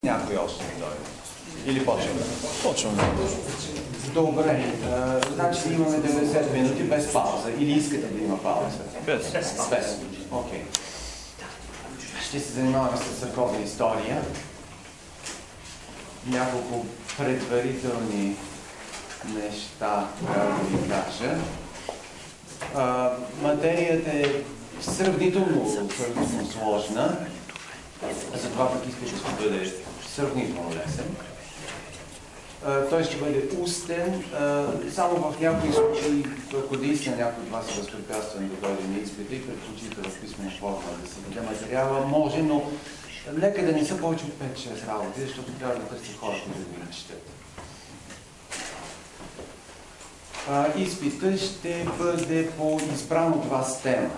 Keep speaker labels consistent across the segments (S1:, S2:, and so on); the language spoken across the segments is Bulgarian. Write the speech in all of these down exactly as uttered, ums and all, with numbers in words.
S1: Някой още не дойде. Или почваме?
S2: Почваме.
S1: Добре. А, значи имаме деветдесет минути без пауза. Или искате да има пауза?
S2: Без.
S1: Без. Окей. Ще се занимаваме с църковна история. Няколко предварителни неща трябва да ви кажа. А, материята е сравнително, сравнително сложна. Затова пък искам да бъде сравнително лесен. Uh, той ще бъде устен, uh, само в някои случаи, ако наистина някой от вас е възпрепятстван да дойде на изпита и предпочита в писмена форма да се даде материала, може, но нека да не са повече от пет-шест работи, защото трябва да търся хората да ги четат. Uh, изпита ще бъде по избран от вас тема.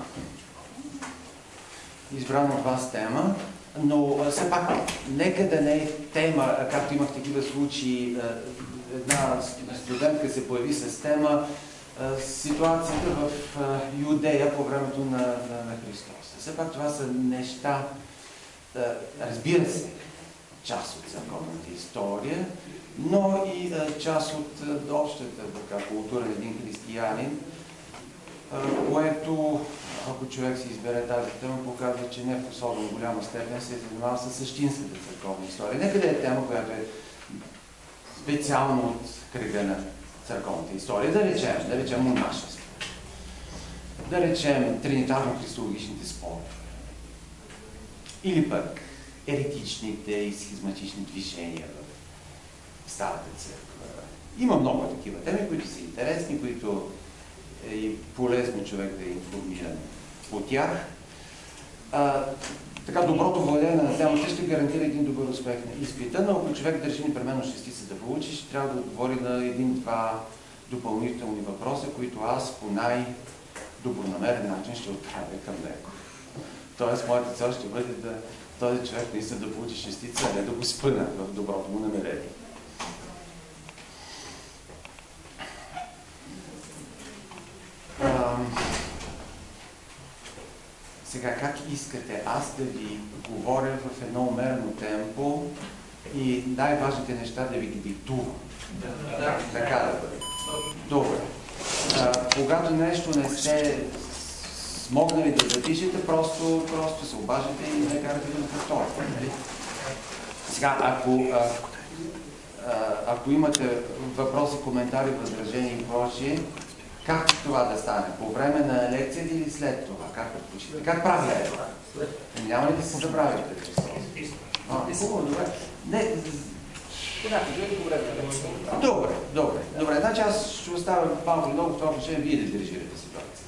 S1: Избран от вас тема. Но все пак, нека да не е тема, както имах такива случаи, една студентка се появи с тема ситуацията в Юдея по времето на, на, на Христос. Все пак това са неща, разбира се, част от църковната история, но и част от общата така, култура на един християнин, което, ако човек си избере тази тема, показва, че не в особено голяма степен се е занимава с същинската църковна история. Нека да е тема, която е специално от кръга на църковната история. Да речем, да речем монашество. Да речем тринитарно-христологичните спорове. Или пък еретичните и схизматични движения в Старата църква. Има много такива теми, които са интересни, които е и полезно човек да е информиран по тях. А, така, доброто владение на темата ще гарантира един добър успех на изпита, но ако човек държи непременно шестица да получи, ще трябва да отговори на един-два допълнителни въпроса, които аз по най-добронамерен начин ще отправя към него. Тоест, моята цел ще бъде да този човек наистина да получи шестица, а не да го спъна в доброто му намерение. Сега, как искате аз да ви говоря в едно умерено темпо и най-важните неща да ви ги диктувам? Да. Така да бъде. Добре. А, когато нещо не сте смогнали да запишете, просто, просто се обаждате и не карате да повторите. Нали? Сега, ако, а, а, ако имате въпроси, коментари, възражения и прочие, как това да стане? По време на лекцията или след това? Как предпочитате? Как правя е това? Няма ли да се забравите? Хубаво, добре. Не. Добре, добре. Добре, значи аз ще оставя малко и много в това отношение, вие да дирижирате ситуация.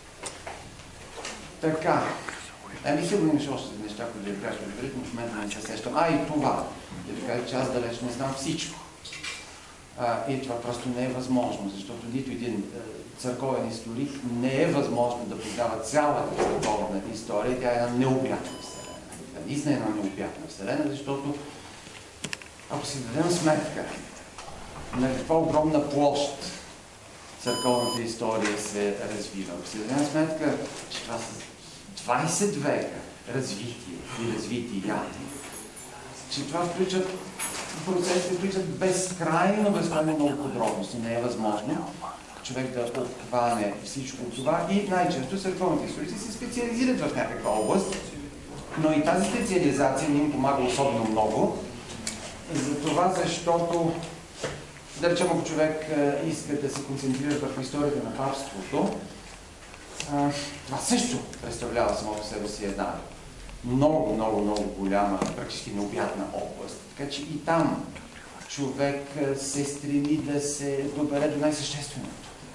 S1: Така. Ами сигурно имаш още неща, които да ви кажа предварително, в момента не се сещам. А, и това. Да ви кажа, че аз далеч не знам всичко. А, и това просто не е възможно, защото нито един църковен историк не е възможно да познава цялата църковна история. Тя е една необятна вселена. Наистина е една необятна вселена, защото ако си дадем сметка на каква огромна площ църковната история се развива, ако си дадем сметка, че това са двайсет века развитие и развития, че това включат процесите, включат безкрайно, безкрайно много подробности. Не е възможно човек да обхване всичко това и най-често църковните историци се специализират в някаква област, но и тази специализация не им помага особено много, за това, защото, да речем, ако човек иска да се концентрира върху историята на папството, това също представлява само по себе си една много, много, много голяма, практически необятна област. Така че и там човек се стреми да се добере до най-същественото.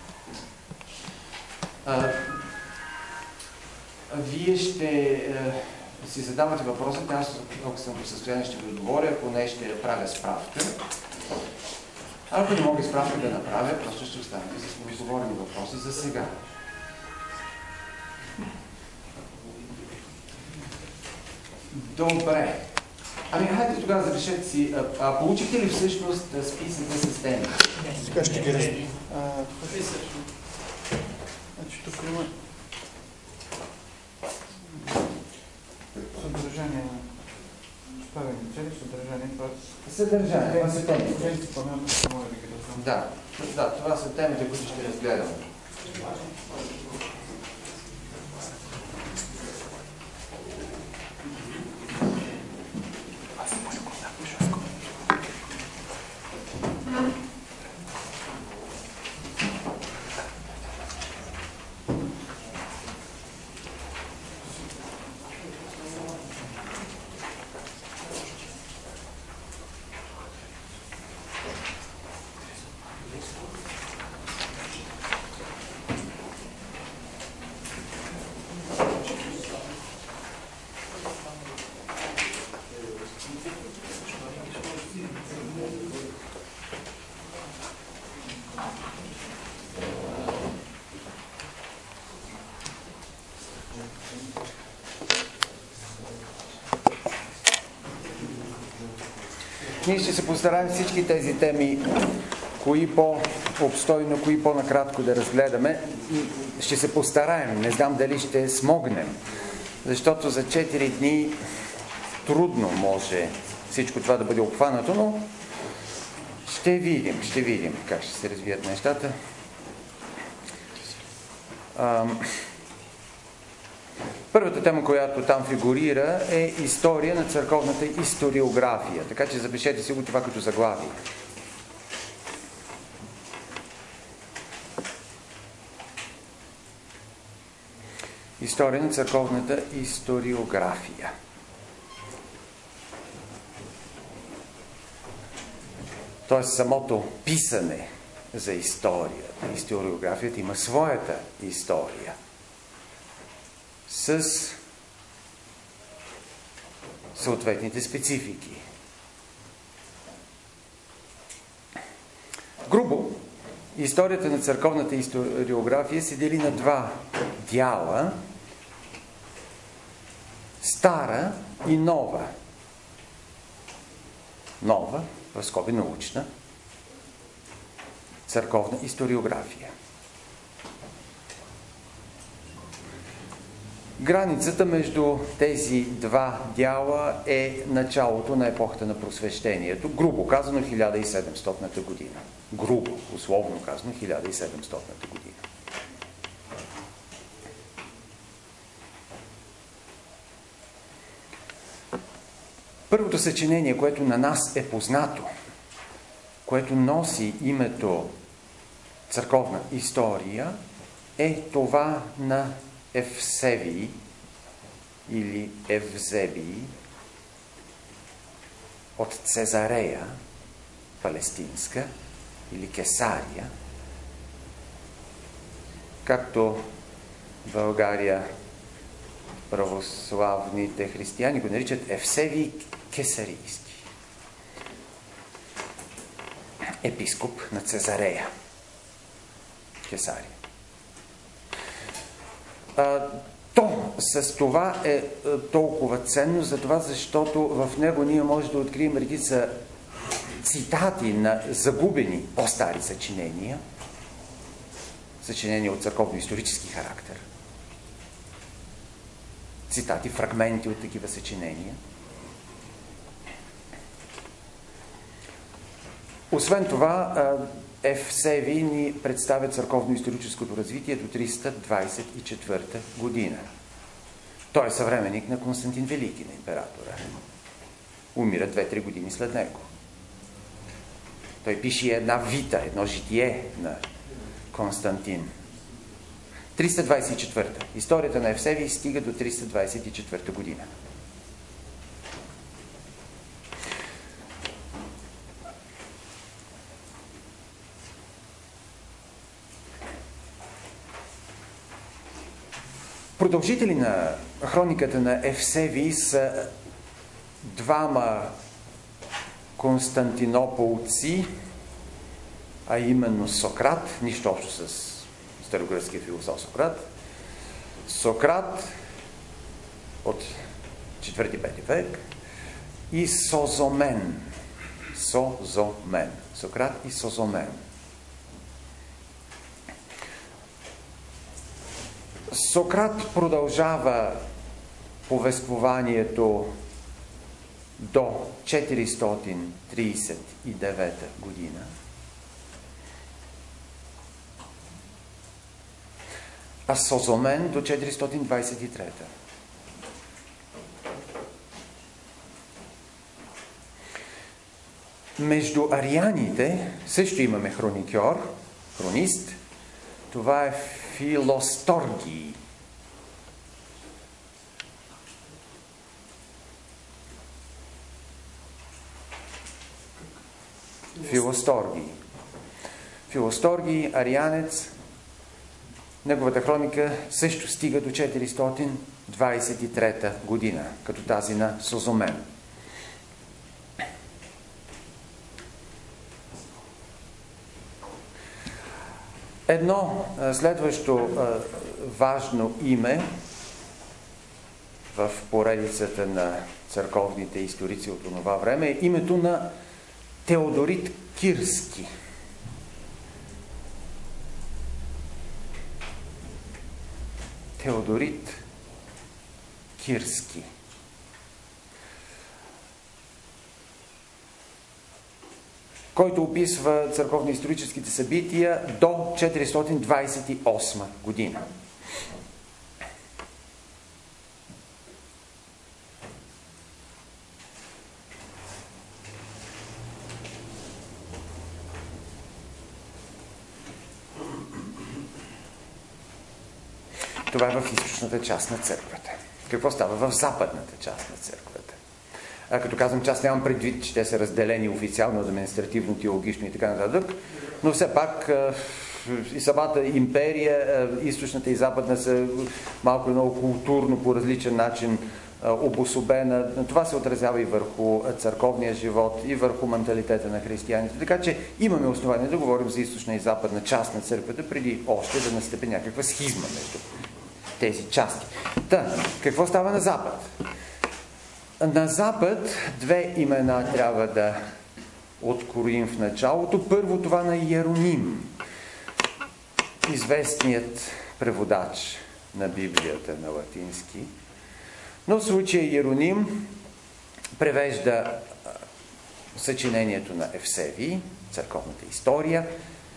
S1: Вие ще а, си задавате въпросите, аз ако съм в състояние ще ви отговоря, ако не ще правя справка. А ако не мога справка да направя, просто ще останете с отговорени въпроси за сега. Добре. Ами, хайде тогава запишете си. А, а, получихте ли всъщност списъка с теми?
S2: Така ще ги разпи. Значи тук има съдържание на Поставени цели, съдържание, това
S1: Съдържание, това са темите.
S2: принципа на моя регулация.
S1: Да, да, това са темите, които ще разгледаме. Ние ще се постараем всички тези теми, кои по-обстойно, кои по-накратко да разгледаме. Ще се постараем, не знам дали ще смогнем, защото за четири дни трудно може всичко това да бъде обхванато, но ще видим, ще видим как ще се развият нещата. Първата тема, която там фигурира, е история на църковната историография. Така че запишете си го това като заглавие. История на църковната историография. Тоест самото писане за историята. Историографията има своята история. С съответните специфики. Грубо, историята на църковната историография се дели на два дяла. Стара и нова. Нова, в скоби научна, църковна историография. Границата между тези два дяла е началото на епохата на просвещението, грубо казано хиляда и седемстотната година. Грубо, условно казано хиляда и седемстотната година. Първото съчинение, което на нас е познато, което носи името църковна история, е това на Евсевий или Евзебий от Цезарея, палестинска, или Кесария, както в България православните християни го наричат Евсевий Кесарийски. Епископ на Цезарея, Кесария. То с това е толкова ценно, за това, защото в него ние може да открием редица цитати на загубени по-стари съчинения, съчинения от църковно-исторически характер, цитати, фрагменти от такива съчинения. Освен това, Евсевий ни представя църковно-историческото развитие до триста двадесет и четвърта година. Той е съвременник на Константин Велики, на императора. Умира две-три години след него. Той пише една вита, едно житие на Константин. триста двадесет и четвърта. Историята на Евсевий стига до триста двадесет и четвърта година. Продължители на хрониката на Евсевий са двама константинополци, а именно Сократ, нищо общо с старогръцкия философ Сократ. Сократ от четвърти-пети век и Созомен. Созомен. Сократ и Созомен. Сократ продължава повествованието до четиристотин тридесет и девета година, а Созомен до четиристотин двадесет и трета. Между арианите също имаме хроникьор, хронист. Това е Филосторгий. Филосторгий. Филосторгий, арианец. Неговата хроника също стига до четиристотин двадесет и трета година, като тази на Созомен. Едно следващо важно име в поредицата на църковните историци от това време е името на Теодорит Кирски. Теодорит Кирски. Който описва църковно-историческите събития до четиристотин двадесет и осма година. Това е в източната част на църквата. Какво става в западната част на църквата? А, като казвам част, нямам предвид, че те са разделени официално, административно, теологично и така нататък, но все пак и самата империя, източната и западна, са малко и много културно по различен начин обособена. Това се отразява и върху църковния живот, и върху менталитета на християните. Така че имаме основание да говорим за източна и западна част на църквата, преди още да настъпи някаква схизма между тези части. Та, какво става на запад? На запад две имена трябва да откроим в началото. Първо това на Иероним, известният преводач на Библията на латински. Но в случая Иероним превежда съчинението на Евсевий, църковната история,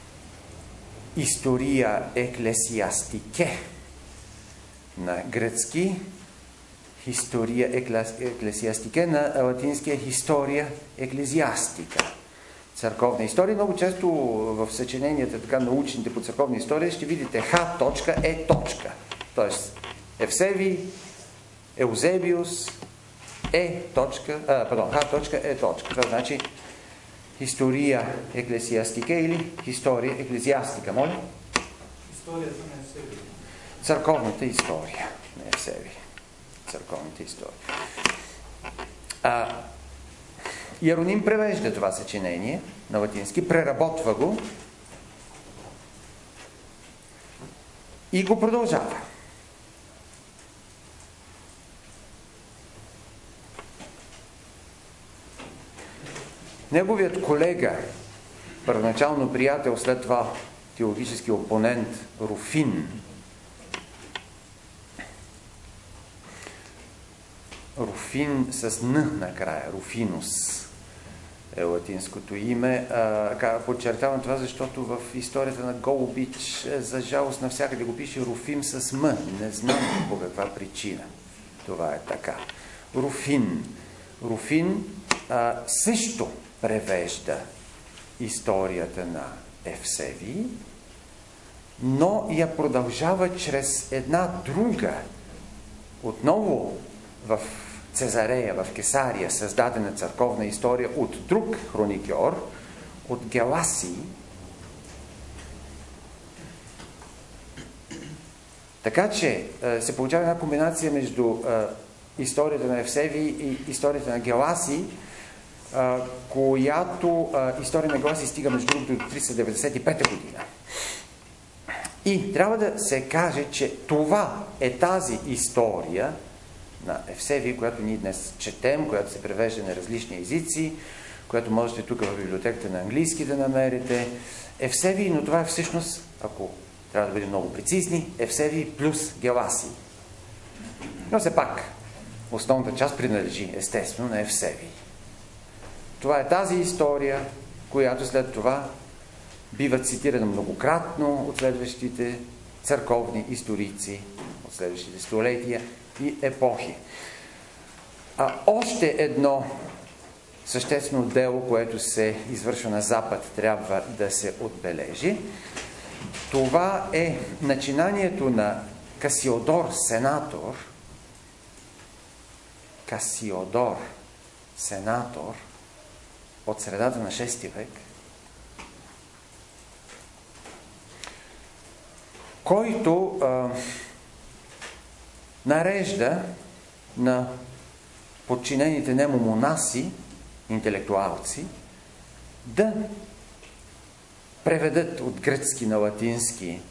S1: История еклесиастике на гръцки, История еклесиастике на латинския История еклезиастика. Църковна история. Много често в съчиненията, така научните по църковна история, ще видите Х.Е. Тоест Евсевий, Еузебиус, Е. А, пардон, Х.Е. Това значи История еклесиастика или История еклезиастика. Моля?
S2: Историята на Евсевий.
S1: Църковната история на Евсевий. Църковната история. А, Иероним превежда това съчинение на латински, преработва го и го продължава. Неговият колега, първоначално приятел, след това теологически опонент Руфин, Руфин с Н накрая, Руфинус е латинското име. А, подчертавам това, защото в историята на Голубич, за жалост, навсякъде го пише Руфим с М. Не знам по каква причина това е така. Руфин. Руфин а, също превежда историята на Евсевий, но я продължава чрез една друга, отново в Цезарея, в Кесария, създадена църковна история от друг хроникьор, от Геласий. Така че се получава една комбинация между историята на Евсевий и историята на Геласий, която история на Геласий стига между другото до триста деветдесет и пета година. И трябва да се каже, че това е тази история на Евсевий, която ние днес четем, която се превежда на различни езици, която можете тук в библиотеката на английски да намерите. Евсевий, но това е всъщност, ако трябва да бъдем много прецизни, Евсевий плюс Геласий. Но все пак, основната част принадлежи естествено на Евсевий. Това е тази история, която след това бива цитирана многократно от следващите църковни историци, от следващите столетия и епохи. А още едно съществено дело, което се извършва на Запад, трябва да се отбележи. Това е начинанието на Касиодор Сенатор, Касиодор Сенатор от средата на шести век, който а, нарежда на подчинените нему монаси, интелектуалци, да преведат от гръцки на латински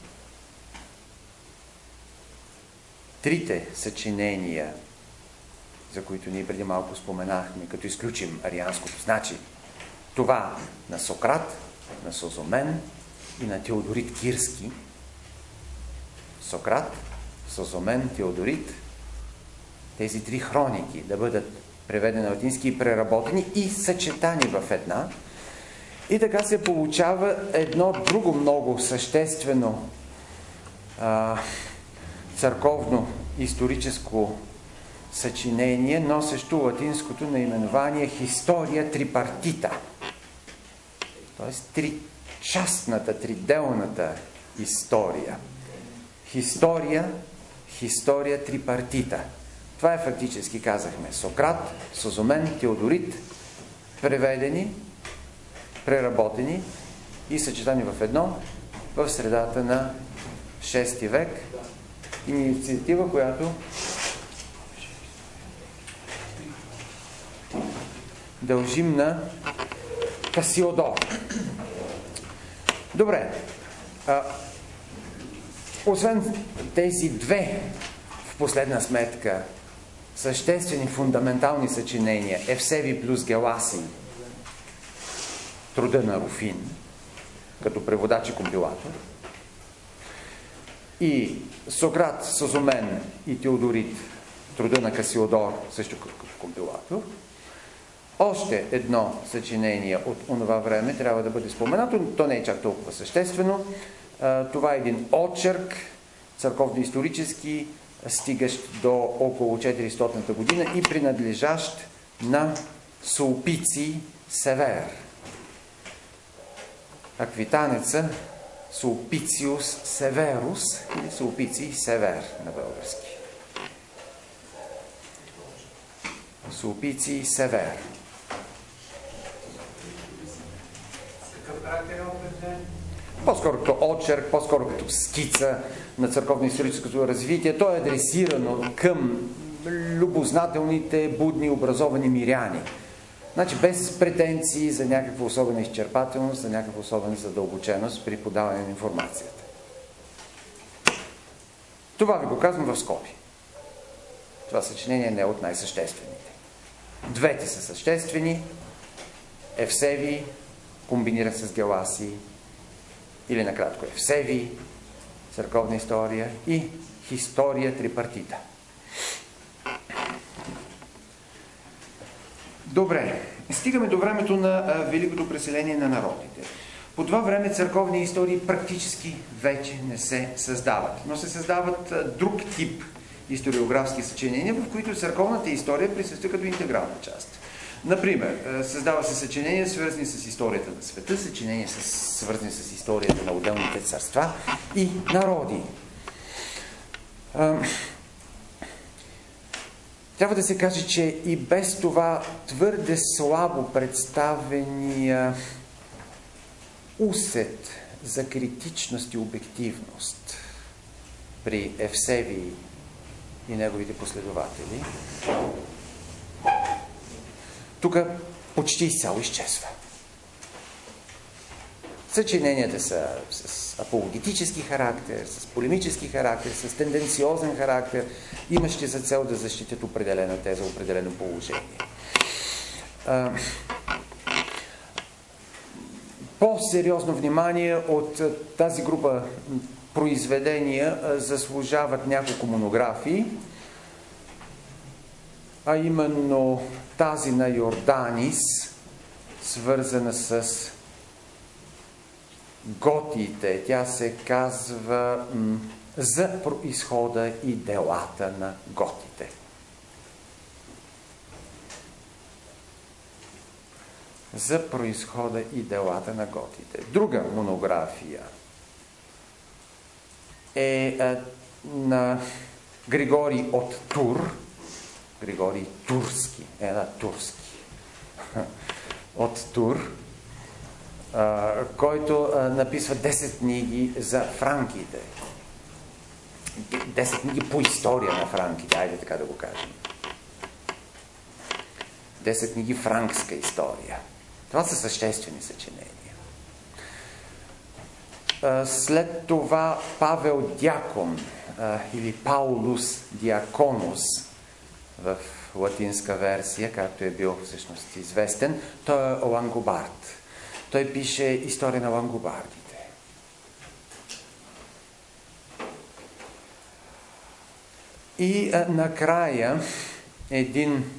S1: трите съчинения, за които ние преди малко споменахме, като изключим арианското. Значи, това на Сократ, на Созомен и на Теодорит Кирски. Сократ, Созомен, Теодорит, тези три хроники да бъдат преведени на латински и преработени и съчетани в една. И така се получава едно друго много съществено а, църковно историческо съчинение, носещо латинското наименование Historia Tripartita. Тоест тричастната, триделната история. История, Historia Tripartita. Това е фактически, казахме, Сократ, Созомен, Теодорит, преведени, преработени и съчетани в едно в средата на шести век. Инициатива, която дължим на Касиодор. Добре. А, освен тези две, в последна сметка, съществени, фундаментални съчинения, Евсевий плюс Геласий, труда на Руфин, като преводач и компилатор, и Сократ, Созомен и Теодорит, труда на Касиодор, също като компилатор, още едно съчинение от онова време трябва да бъде споменато, то не е чак толкова съществено. Това е един очерк, църковно-исторически, стигащ до около четиристотната година и принадлежащ на Сулпиций Север. Аквитанеца Сулпициус Северус или Сулпиций Север на български. Сулпиций Север. По-скоро като очерк, по-скоро като скица на църковно-историческото развитие. То е адресирано към любознателните, будни, образовани миряни. Значи без претенции за някаква особена изчерпателност, за някаква особена задълбоченост при подаване на информацията. Това ви го казвам в скоби. Това съчинение не е от най-съществените. Двете са съществени. Евсевий комбинира с Геласий, или накратко Евсевий, църковна история, и Historia Tripartita. Добре, стигаме до времето на а, Великото преселение на народите. По това време църковни истории практически вече не се създават, но се създават а, друг тип историографски съчинения, в които църковната история присъства като интегрална част. Например, създава се съчинения, свързани с историята на света, съчинения, свързани с историята на отделните царства и народи. Трябва да се каже, че и без това твърде слабо представения усет за критичност и обективност при Евсевий и неговите последователи тук почти изцяло изчезва. Съчиненията са с апологетически характер, с полемически характер, с тенденциозен характер, имащи за цел да защитят определена теза, определено положение. По-сериозно внимание от тази група произведения заслужават няколко монографии. а именно тази на Йорданис, свързана с готиите. Тя се казва м, за произхода и делата на готите. За произхода и делата на готите. Друга монография е а, на Григорий от Тур, Григорий Турски, е на Турски, от Тур, а, който а, написва десет книги за франките. десет книги по история на франките, айде така да го кажем. десет книги франкска история. Това са съществени съчинения. След това Павел Дякон или Паулус Диаконус в латинска версия, както е бил всъщност известен, той е лангобард. Той пише история на лангобардите. И накрая един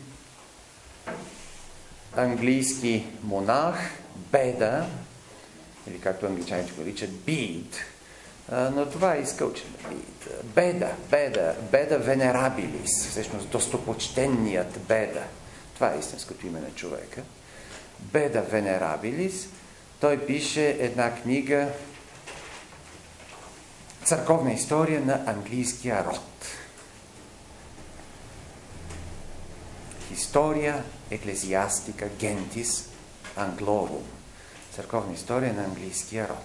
S1: английски монах, Беда, или както англичаните го наричат, Бede, но това е изкълчено. Беда, Беда, Беда Венерабилис, всъщност достопочтенният Беда. Това е истинското име на човека. Беда Венерабилис, той пише една книга църковна история на английския род. История еклезиастика гентис англорум. Църковна история на английския род.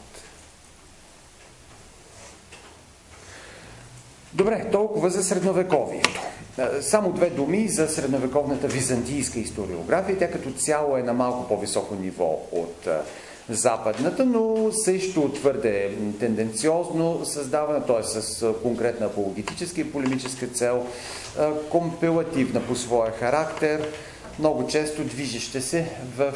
S1: Добре, толкова за средновековието. Само две думи за средновековната византийска историография. Тя като цяло е на малко по-високо ниво от западната, но също твърде тенденциозно създавана, т.е. с конкретна апологетическа и полемическа цел, компилативна по своя характер, много често движеща се в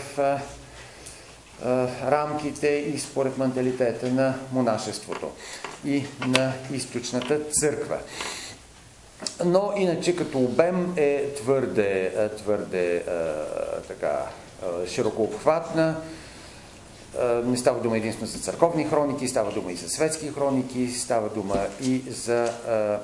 S1: рамките и според менталитета на монашеството и на източната църква. Но иначе като обем е твърде, твърде така, широко обхватна. Не става дума единствено за църковни хроники, става дума и за светски хроники, става дума и за а,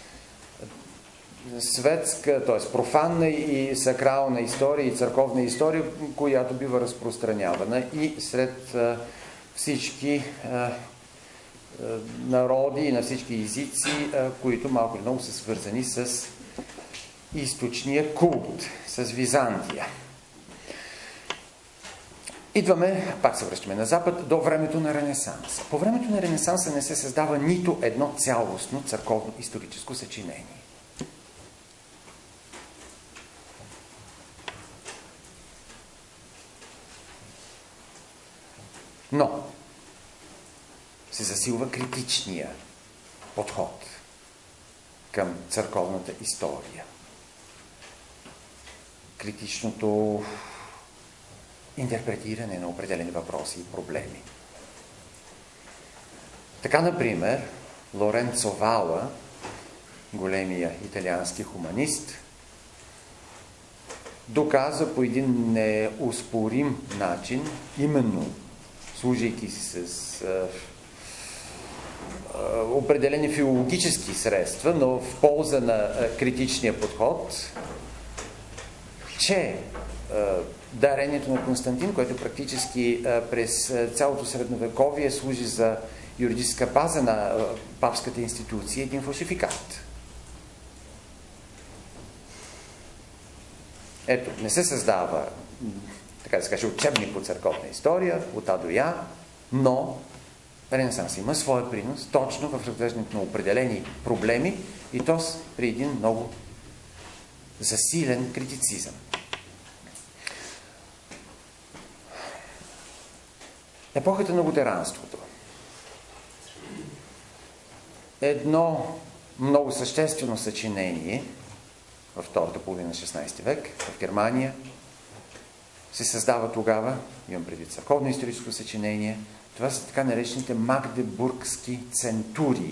S1: светска, т.е. профанна и сакрална история и църковна история, която бива разпространявана и сред а, всички а, народи и на всички езици, а, които малко или много са свързани с източния култ, с Византия. Идваме, пак се връщаме на Запад, до времето на Ренесанса. По времето на Ренесанса не се създава нито едно цялостно църковно историческо съчинение. Но се засилва критичния подход към църковната история. Критичното интерпретиране на определени въпроси и проблеми. Така, например, Лоренцо Вала, големия италиански хуманист, доказа по един неоспорим начин, именно служейки си с а, а, определени филологически средства, но в полза на а, критичния подход, че а, дарението на Константин, което практически а, през цялото средновековие служи за юридическа база на а, папската институция, един фалшификат. Ето, не се създава, така да се каже, учебник по църковна история, от А до Я, но Ренесанс има своя принос точно в разглеждането на определени проблеми и то при един много засилен критицизъм. Епохата на лутеранството. Едно много съществено съчинение във втората половина на шестнадесети век в Германия се създава тогава, имам предвид църковно историческо съчинение, това са така наречените магдебургски центурии.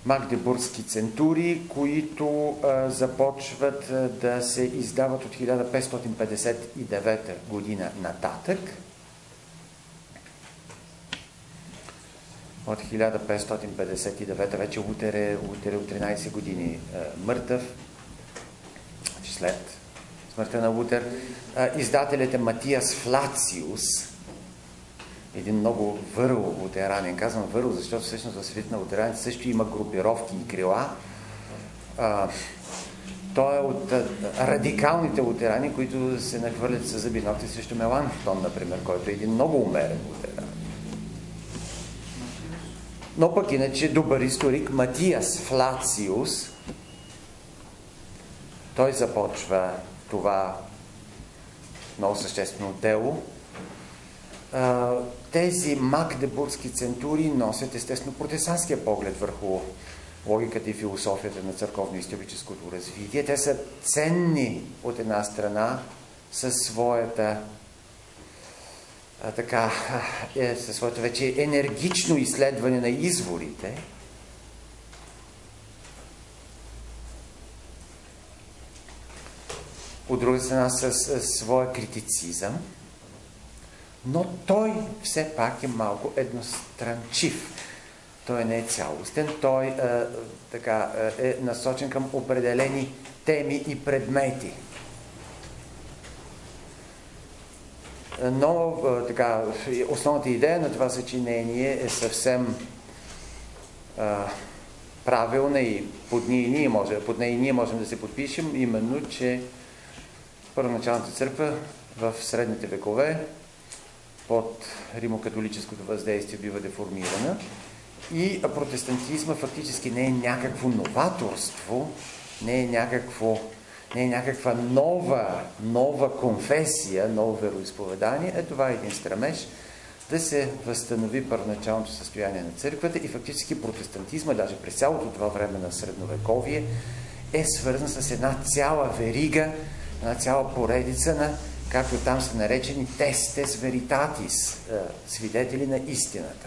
S1: магдебургски центури, които а, започват а, да се издават от хиляда петстотин петдесет и девета година нататък. От хиляда петстотин петдесет и девета вече Лутер е, Лутер е от тринайсет години а, мъртъв, след смъртта на Лутер. А, издателят е Матиас Флациус, един много върл лутеранин. Казвам върл, защото всъщност в света на лутераните също има групировки и крила. А, той е от а, радикалните лутерани, които се нахвърлят с зъби ногти срещу Меланхтон, например, който е един много умерен лутеран. Но пък иначе добър историк Матиас Флациус, той започва това много съществено дело. Тези магдебургски центури носят естествено протестантския поглед върху логиката и философията на църковно-историческото развитие. Те са ценни от една страна със своята а, така, е, със своето вече енергично изследване на изворите. От друга страна с, с своя критицизъм. Но той все пак е малко едностранчив. Той не е цялостен. Той е, така, е насочен към определени теми и предмети. Но така, основната идея на това съчинение е съвсем а, правилна и под нея ние, може, под нея ние можем да се подпишем, именно, че първоначалната църква в средните векове под римокатолическото въздействие бива деформирана и протестантизма фактически не е някакво новаторство, не е, някакво, не е някаква нова, нова конфесия, ново вероизповедание, а това е един стремеж да се възстанови първоначалното състояние на църквата и фактически протестантизма, даже през цялото това време на средновековие, е свързан с една цяла верига, една цяла поредица на, както там са наречени, testes veritatis, свидетели на истината.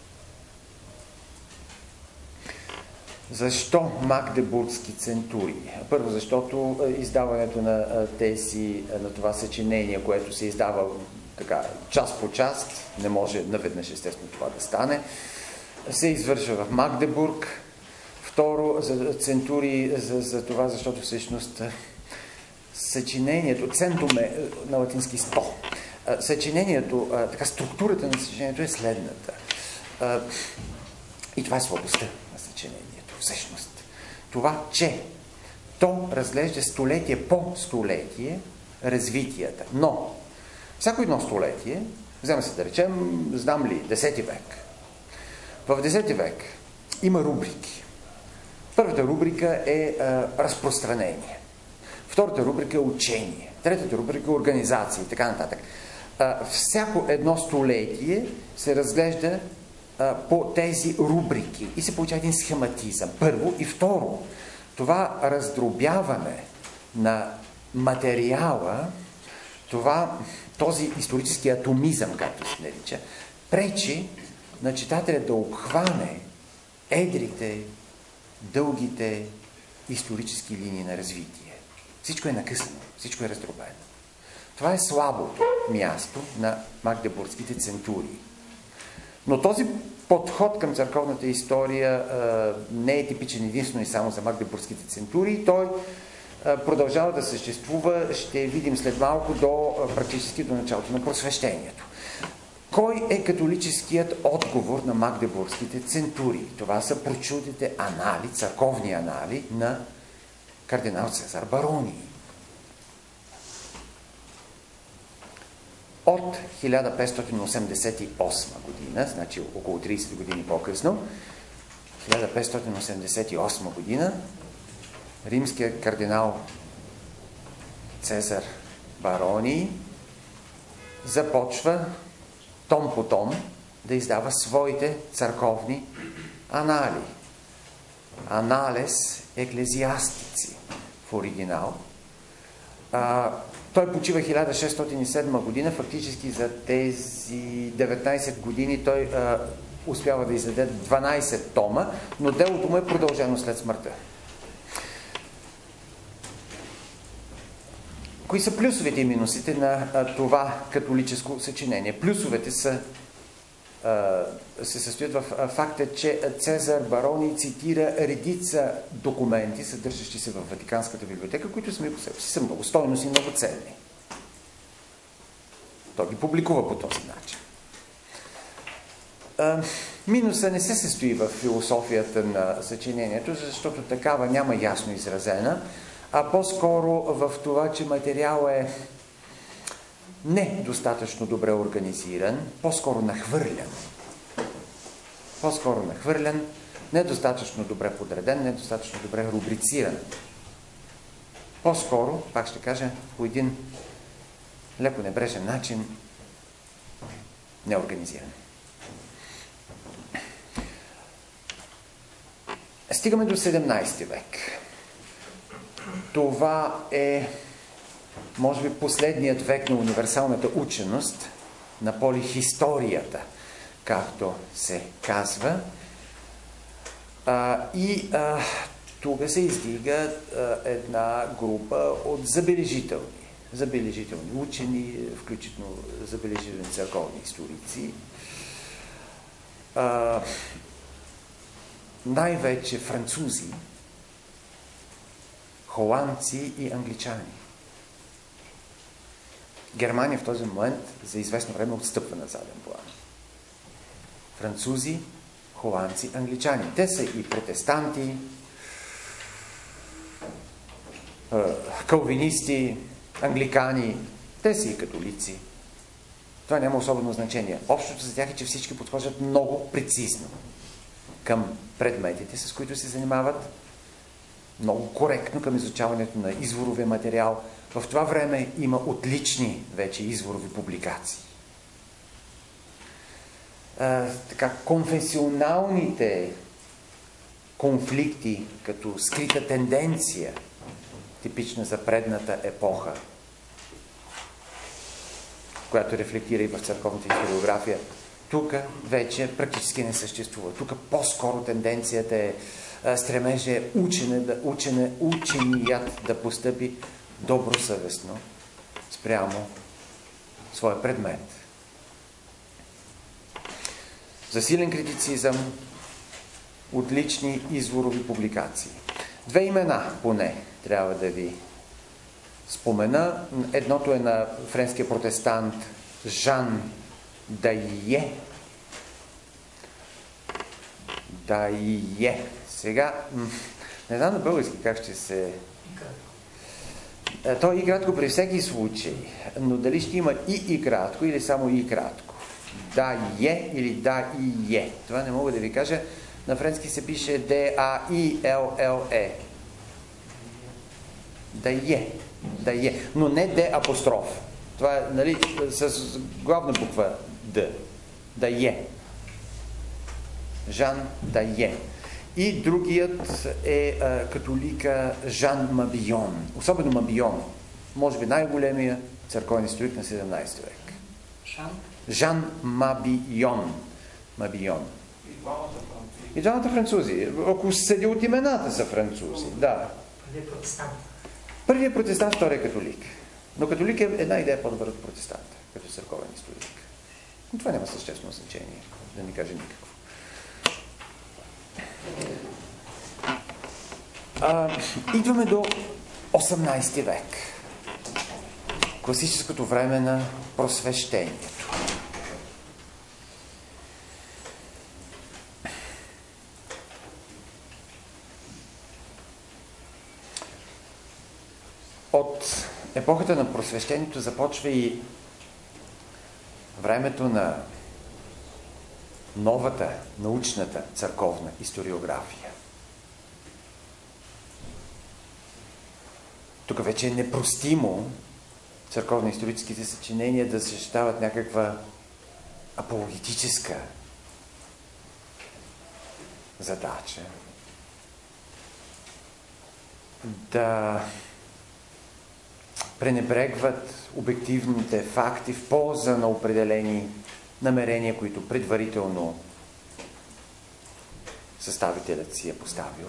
S1: Защо магдебургски центури? Първо, защото издаването на тези, на това съчинение, което се издава така, част по част, не може наведнъж естествено това да стане, се извършва в Магдебург. Второ, за центури, за, за това, защото всъщност съчинението, центуме на латински сто, съчинението, така, структурата на съчинението е следната. И това е слабостта на съчинението. Всъщност, това, че то разглежда столетие по столетие развитията. Но, всяко едно столетие, взема се да речем, знам ли, десети век. В десети век има рубрики. Първата рубрика е а, разпространение. Втората рубрика е учение. Третата рубрика е организация и така нататък. А, всяко едно столетие се разглежда по тези рубрики и се получава един схематизъм. Първо и второ, това раздробяване на материала, това, този исторически атомизъм, както се нарича, пречи на читателя да обхване едрите, дългите исторически линии на развитие. Всичко е накъснено, всичко е раздробено. Това е слабото място на магдебургските центурии. Но този подход към църковната история а, не е типичен единствено и само за магдебургските центурии. Той а, продължава да съществува, ще видим след малко, до а, практически до началото на просвещението. Кой е католическият отговор на магдебургските центурии? Това са прочутите анали, църковни анали на кардинал Цезар Бароний. От хиляда петстотин осемдесет и осма година, значи около трийсет години по-късно, хиляда петстотин осемдесет и осма година, римският кардинал Цезар Бароний започва том по том да издава своите църковни анали. Аналес еклезиастици в оригинал. А, той почива хиляда шестстотин и седма година, фактически за тези деветнайсет години той а, успява да издаде дванайсет тома, но делото му е продължено след смъртта. Кои са плюсовете и минусите на а, това католическо съчинение? Плюсовете са, а, се състоят в а, факта, че Цезар Барони цитира редица документи, съдържащи се в Ватиканската библиотека, които сами по себе си са много стойностни и много ценни. Той ги публикува по този начин. А, минуса не се състои в философията на съчинението, защото такава няма ясно изразена, а по-скоро в това, че материал е не достатъчно добре организиран, по-скоро нахвърлян. По-скоро нахвърлян, недостатъчно добре подреден, недостатъчно добре рубрициран. По-скоро, пак ще кажа, по един леко небрежен начин, неорганизиран. Стигаме до седемнайсети век. Това е, може би, последният век на универсалната ученост, на полихисторията, както се казва. А, и а, тук се издига а, една група от забележителни, забележителни учени, включително забележителни църковни историци. А, най-вече французи, холандци и англичани. Германия в този момент за известно време отстъпва на заден план. Французи, холандци, англичани. Те са и протестанти, калвинисти, англикани, те са и католици. Това няма особено значение. Общото за тях е, че всички подхождат много прецизно към предметите, с които се занимават, много коректно към изучаването на изворовия материал. В това време има отлични вече изворови публикации. А, така, конфесионалните конфликти, като скрита тенденция, типична за предната епоха, която рефлектира и в църковната историография, тук вече практически не съществува. Тук по-скоро тенденцията е стремеже учене, да, учене, ученият да постъпи добросъвестно спрямо своя предмет. Засилен критицизъм, отлични изворови публикации. Две имена поне трябва да ви спомена. Едното е на френския протестант Жан Дайе. Дайе. Сега, не знам на български как ще се... То и кратко при всеки случай, но дали ще има и и кратко или само и кратко. Да е или да и е. Това не мога да ви кажа. На френски се пише Д-А-И-Л-Л-Е. Да е. Да е. Но не Д апостроф. Това е, нали, с главна буква Д. Да е. Жан Дайе. И другият е а, католика Жан Мабион. Особено Мабион. Може би най-големия църковен историк на седемнайсети век.
S2: Жан?
S1: Жан Мабион. Мабион.
S2: И двамата французи.
S1: И двамата французи. Ако седи от имената са французи. Да.
S2: Първият протестант.
S1: Първият протестант, вторият католик. Но католик е една идея по-добър от протестанта, като църковен историк. Но това няма съществено значение, да не кажа никакво. А, идваме до осемнайсети век. Класическото време на просвещението. От епохата на просвещението започва и времето на новата научната църковна историография. Тук вече е непростимо църковно-историческите съчинения да защитават някаква апологетическа задача. Да пренебрегват обективните факти в полза на определени намерения, които предварително съставителят си е поставил.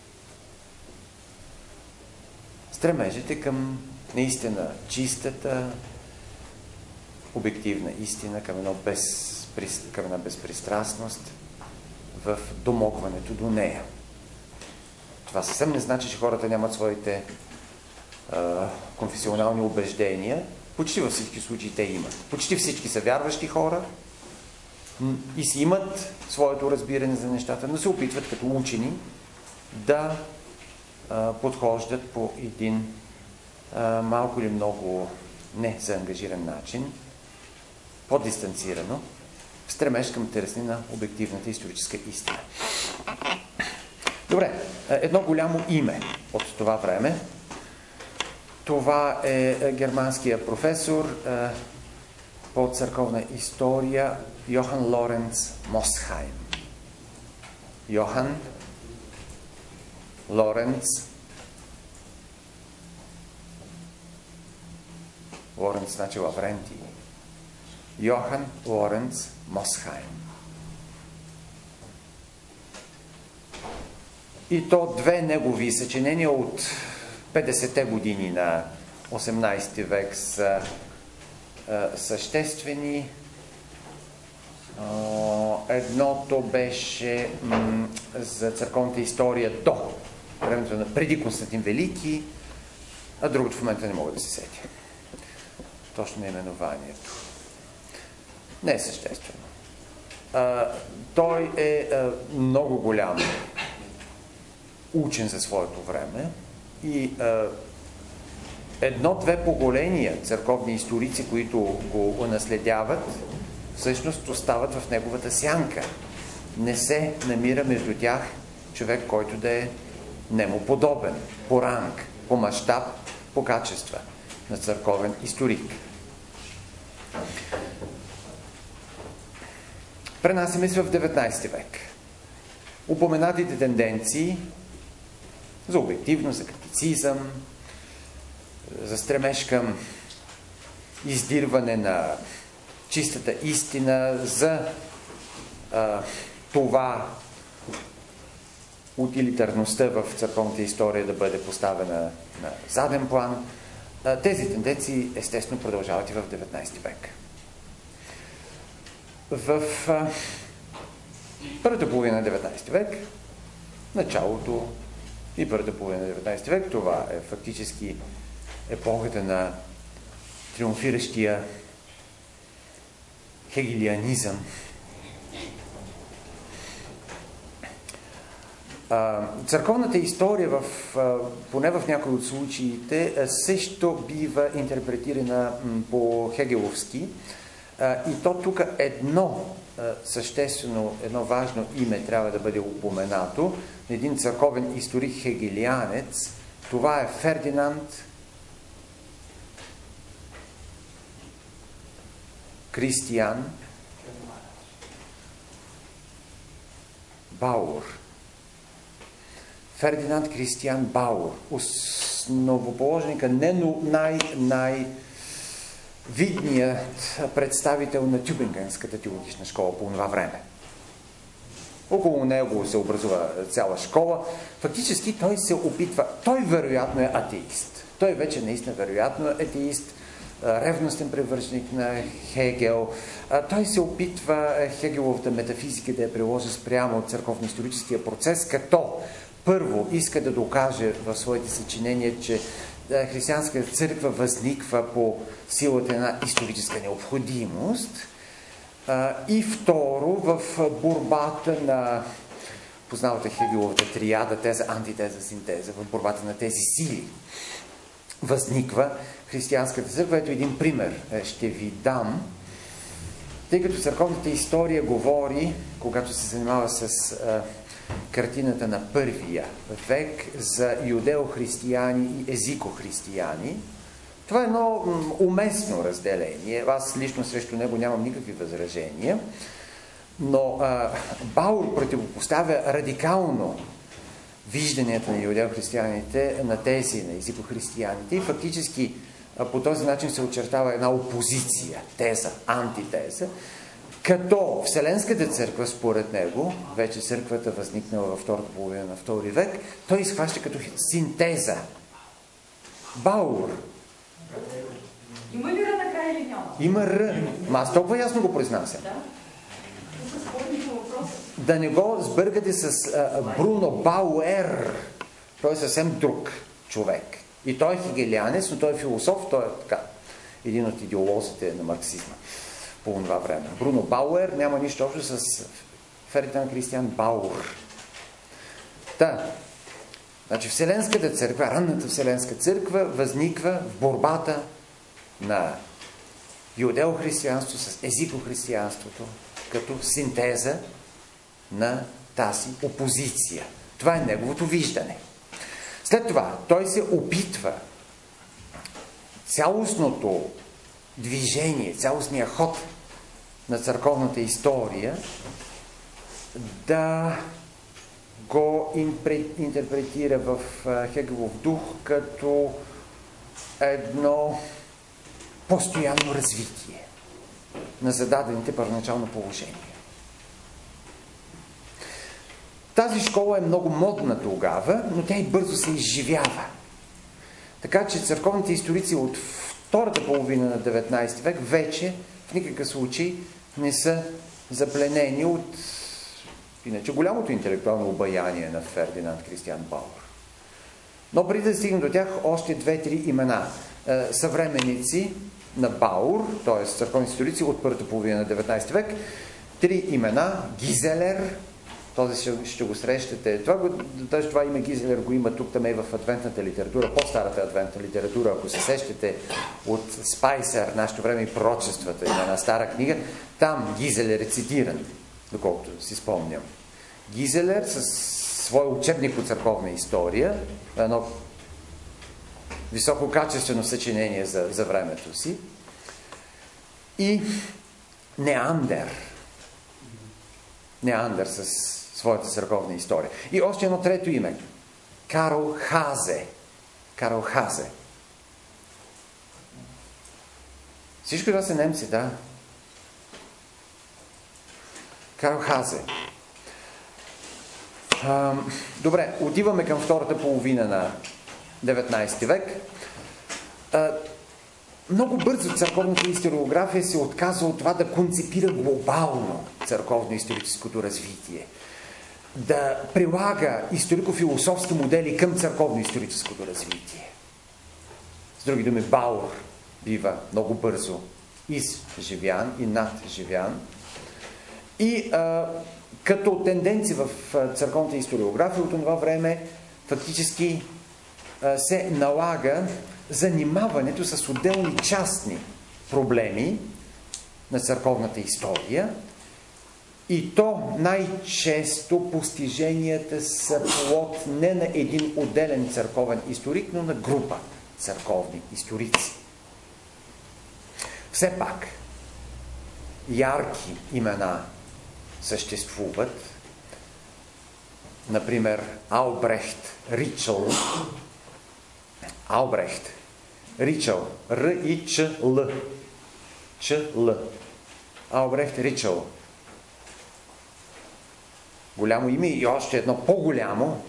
S1: Стремежете към наистина чистата, обективна истина, към, едно без, към една безпристрастност в домогването до нея. Това съвсем не значи, че хората нямат своите а, конфесионални убеждения. Почти във всички случаи те имат. Почти всички са вярващи хора и си имат своето разбиране за нещата, но се опитват като учени да а, подхождат по един а, малко или много не заангажиран начин, по-дистанцирано, в стремеж към търсене на обективната историческа истина. Добре, едно голямо име от това време. Това е германския професор е, по църковна история Йохан Лоренц Мосхайм. Йохан Лоренц Лоренц значи Лаврентий. Йохан Лоренц Мосхайм. И то две негови съчинения от петдесетте години на осемнадесети век са е, съществени. Едното беше м, за църковната история до времето на преди Константин Велики, а другото в момента не мога да се сетя. Точно наименованието. Не е съществено. А, той е а, много голям учен за своето време и а, едно-две поколения църковни историци, които го наследяват, всъщност остават в неговата сянка. Не се намира между тях човек, който да е нему подобен по ранг, по мащаб, по качества на църковен историк. Пренасяме се в деветнадесети век. Упоменатите тенденции за обективност, за критицизъм, за стремеж към издирване на чистата истина, за а, това утилитарността в църковната история да бъде поставена на заден план. А, тези тенденции естествено продължават и в деветнадесети век. В а, първата половина на деветнадесети век, началото и първата половина на деветнадесети век, това е фактически епохата на триумфиращия хегелианизъм. Църковната история, в, поне в някои от случаите, също бива интерпретирана по хегеловски. И то тук едно съществено, едно важно име трябва да бъде упоменато. Един църковен историк хегелианец. Това е Фердинанд Кристиан Бауер. Фердинанд Кристиан Бауер, основоположника, не най-най-видният представител на Тюбингенската теологична школа по това време. Около него се образува цяла школа. Фактически той се опитва, той вероятно е атеист. Той вече наистина вероятно е атеист, ревностен привърженик на Хегел. Той се опитва Хегеловата метафизика да я приложи спрямо от църковно-историческия процес, като първо иска да докаже в своите съчинения, че християнската църква възниква по силата на една историческа необходимост. И второ, в борбата на, познавате Хегеловата триада, теза, антитеза, синтеза, в борбата на тези сили възниква християнската църква. Ето един пример ще ви дам. Тъй като църковната история говори, когато се занимава с а, картината на първия век, за юдео-християни и езико-християни, това е едно уместно разделение. Аз лично срещу него нямам никакви възражения, но а, Бауер противопоставя радикално вижданията на юдео-християните на тези на езико-християните и фактически а, по този начин се очертава една опозиция, теза, антитеза Като Вселенската църква, според него, вече църквата възникнала във втората половина на втори век, той изхваща като синтеза. Баур.
S3: Има ли Р накрая или няма?
S1: Има Р. Ма аз толкова ясно го произнасям.
S3: Да. Тук спорните въпроси.
S1: Да не го сбъркате с а, Бруно Бауер. Той е съвсем друг човек. И той е хегелианец, но той е философ, той е така, един от идеолозите на марксизма по това време. Бруно Бауер няма нищо общо с Фердинанд Кристиан Баур. Та, значи Вселенската църква, ранната Вселенска църква възниква в борбата на юдео-християнство с езико-християнството като синтеза на тази опозиция. Това е неговото виждане. След това той се опитва цялостното движение, цялостния ход на църковната история да го интерпретира в Хегелов дух като едно постоянно развитие на зададените първоначално положения. Тази школа е много модна тогава, но тя и бързо се изживява. Така че църковните историци от втората половина на деветнайсети век вече в никакъв случай не са запленени от иначе голямото интелектуално обаяние на Фердинанд Кристиан Баур. Но преди да стигнем до тях, още две-три имена. Съвременници на Баур, т.е. църковни историци от първата половина на деветнайсети век, три имена. Гизелер, този ще, ще го срещате. Това, това име Гизелер го има тук, там е в адвентната литература, по-старата адвентна литература, ако се сещате от Спайсер, нашето време и пророчествата, има една стара книга, там Гизелер е цитиран, доколкото си спомням. Гизелер с свой учебник по църковна история, едно висококачествено съчинение за, за времето си, и Неандер. Неандер с своята църковна история. И още едно трето име. Карл Хазе. Карл Хазе. Всичко това са немци, да. Карл Хазе. А, добре, отиваме към втората половина на деветнайсети век. А, много бързо църковната историография се отказва от това да концепира глобално църковно-историческото развитие. Да прилага историко-философски модели към църковно-историческото развитие. С други думи, Баур бива много бързо изживян и надживян. И а, като тенденция в църковната историография от това време фактически а, се налага занимаването с отделни частни проблеми на църковната история, и то най-често постиженията са плод не на един отделен църковен историк, но на група църковни историци. Все пак, ярки имена съществуват. Например, Албрехт Ричъл. Албрехт Ричъл. Р-И-Ч-Л. Ч-Л. Албрехт Ричъл. Голямо име и още едно по-голямо.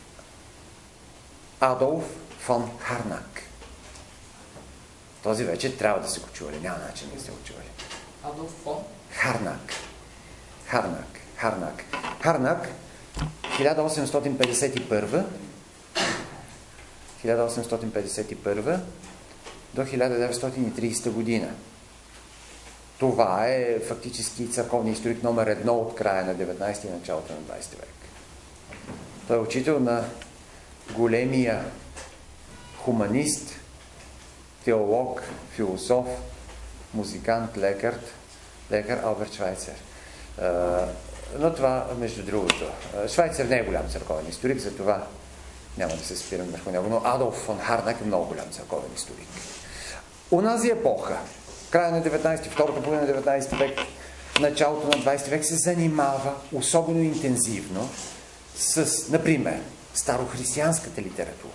S1: Адолф фон Харнак. Този вече трябва да се го чували. Няма начин да се го чували.
S2: Адолф фон?
S1: Харнак. Харнак. Харнак. Харнак хиляда осемстотин петдесет и първа хиляда осемстотин петдесет и първа до хиляда деветстотин и тридесета година. Това е фактически църковният историк номер едно от края на деветнайсети и началото на двайсети век. Той е учител на големия хуманист, теолог, философ, музикант, лекар, лекар Алберт Швайцер. Но това, между другото, Швайцер не е голям църковен историк, затова няма да се спирам върху него, но Адолф фон Харнак е много голям църковен историк. Онази епоха, края на деветнайсети, втората половина на деветнайсети век, началото на двайсети век се занимава особено интензивно с, например, старохристиянската литература.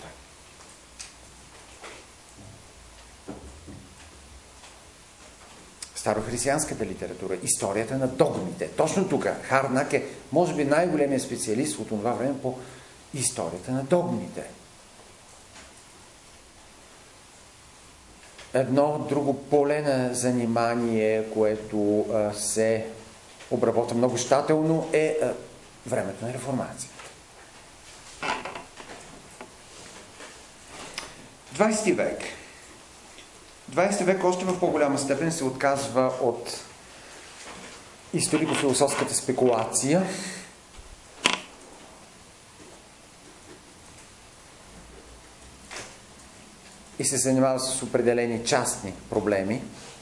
S1: старохристиянската литература, историята на догмите. Точно тук Харнак е, може би, най-големият специалист от това време по историята на догмите. Едно друго поле на занимание, което а, се обработва много щателно, е а, времето на реформацията. двайсети век. двайсети век още в по-голяма степен се отказва от историко-философската спекулация. И се занимава с определени частни проблеми.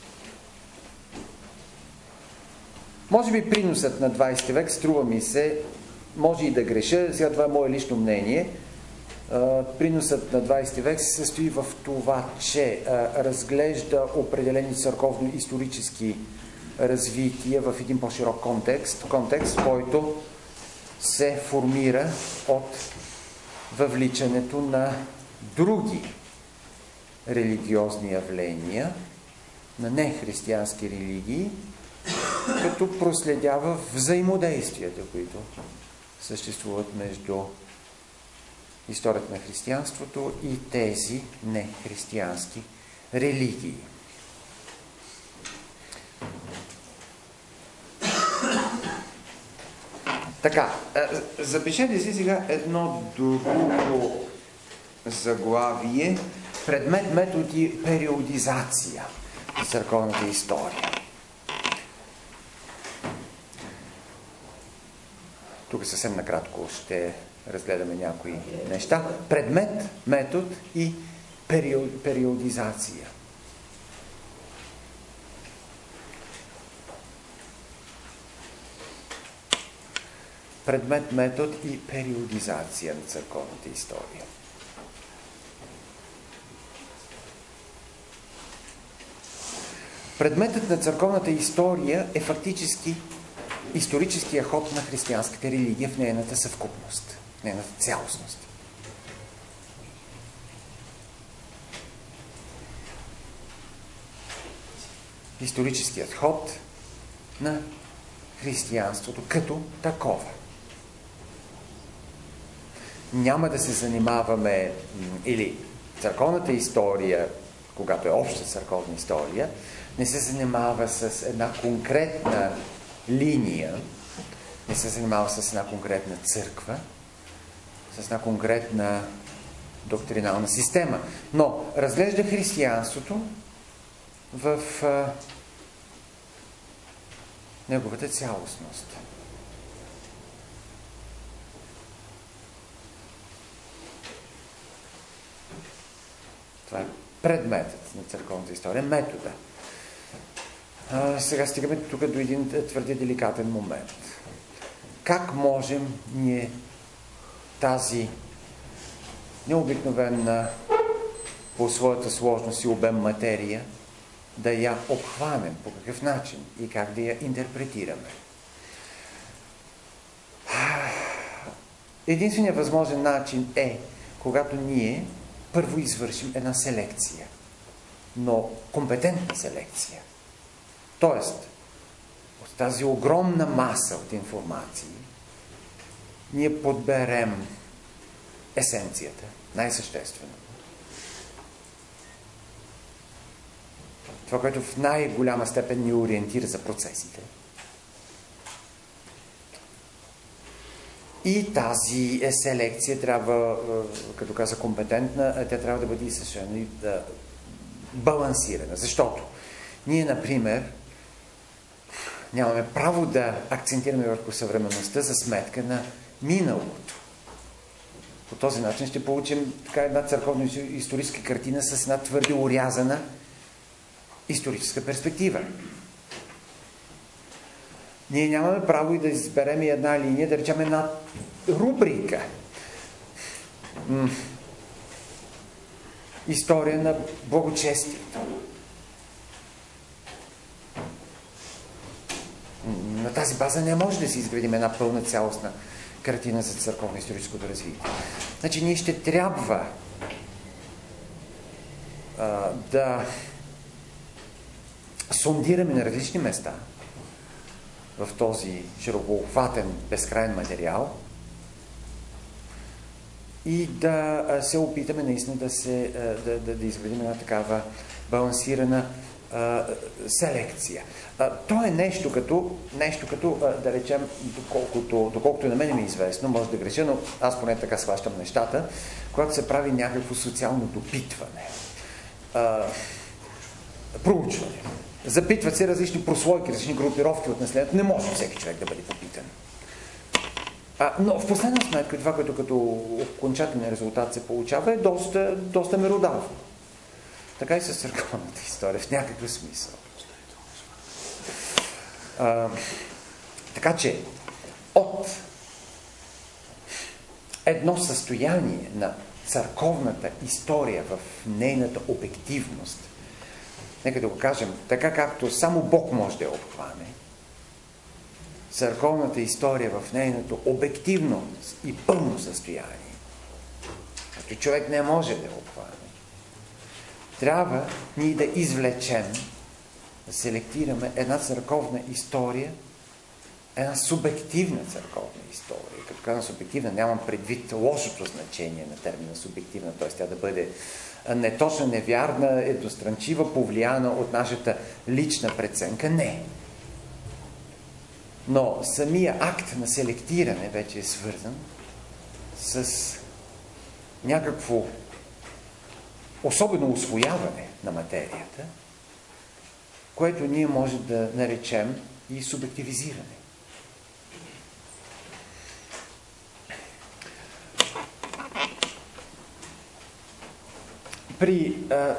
S1: Може би приносът на двайсети век, струва ми се, може и да греша, сега това е мое лично мнение, приносът на двайсети век се състои в това, че разглежда определени църковно-исторически развития в един по-широк контекст, контекст, който се формира от въвличането на други религиозни явления, на нехристиянски религии, като проследява взаимодействията, които съществуват между историята на християнството и тези нехристиянски религии. Така, запишете си сега едно друго заглавие: предмет, методи, периодизация на църковната история. Тук съвсем накратко ще разгледаме някои неща. Предмет, метод и периодизация. Предмет, метод и периодизация на църковната история. Предметът на църковната история е фактически историческия ход на християнската религия в нейната съвкупност, в нейната цялостност. Историческият ход на християнството като такова. Няма да се занимаваме, или църковната история, когато е обща църковна история, не се занимава с една конкретна линия, не се занимава с една конкретна църква, с една конкретна доктринална система, но разглежда християнството в а, неговата цялостност. Това е предметът на църковната история, метода. А, сега стигаме тук до един твърде деликатен момент. Как можем ние тази необикновена по своята сложност и обем материя да я обхванем, по какъв начин и как да я интерпретираме? Единственият възможен начин е, когато ние първо извършим една селекция, но компетентна селекция. Тоест, от тази огромна маса от информации, ние подберем есенцията, най-съществено. Това, което в най-голяма степен ни ориентира за процесите. И тази селекция трябва, като каза компетентна, тя трябва да бъде съвършено балансирана. Защото ние, например, нямаме право да акцентираме върху съвременността за сметка на миналото. По този начин ще получим така една църковно-историческа картина с една твърде орязана историческа перспектива. Ние нямаме право и да изберем и една линия, да речем една рубрика. М- История на благочестието. На тази база не може да си изградим една пълна цялостна картина за църковно-историческото развитие. Значи ние ще трябва а, да сондираме на различни места в този широкообхватен, безкрайен материал и да се опитаме наистина да, се, да, да, да изградим една такава балансирана а, селекция. А, то е нещо като, нещо като а, да речем, доколкото, доколкото и на мен ми е известно, може да греша, но аз поне така схващам нещата, когато се прави някакво социално допитване, а, проучване. Запитват се различни прослойки, различни групировки от населението. Не може всеки човек да бъде попитан. А, но в последна сметка това, което като окончателен резултат се получава, е доста, доста меродавно. Така и с църковната история, в някакъв смисъл. А, така че, от едно състояние на църковната история в нейната обективност, нека да го кажем, така както само Бог може да я обхване, църковната история в нейното обективно и пълно състояние, като човек не може да я обхване, трябва ние да извлечем, да селектираме една църковна история, една субективна църковна история. Като казвам субективна, нямам предвид лошото значение на термина субективна, т.е. тя да бъде неточна, невярна, едностранчива, повлияна от нашата лична преценка. Не. Но самия акт на селектиране вече е свързан с някакво особено усвояване на материята, което ние може да наречем и субективизиране. При а,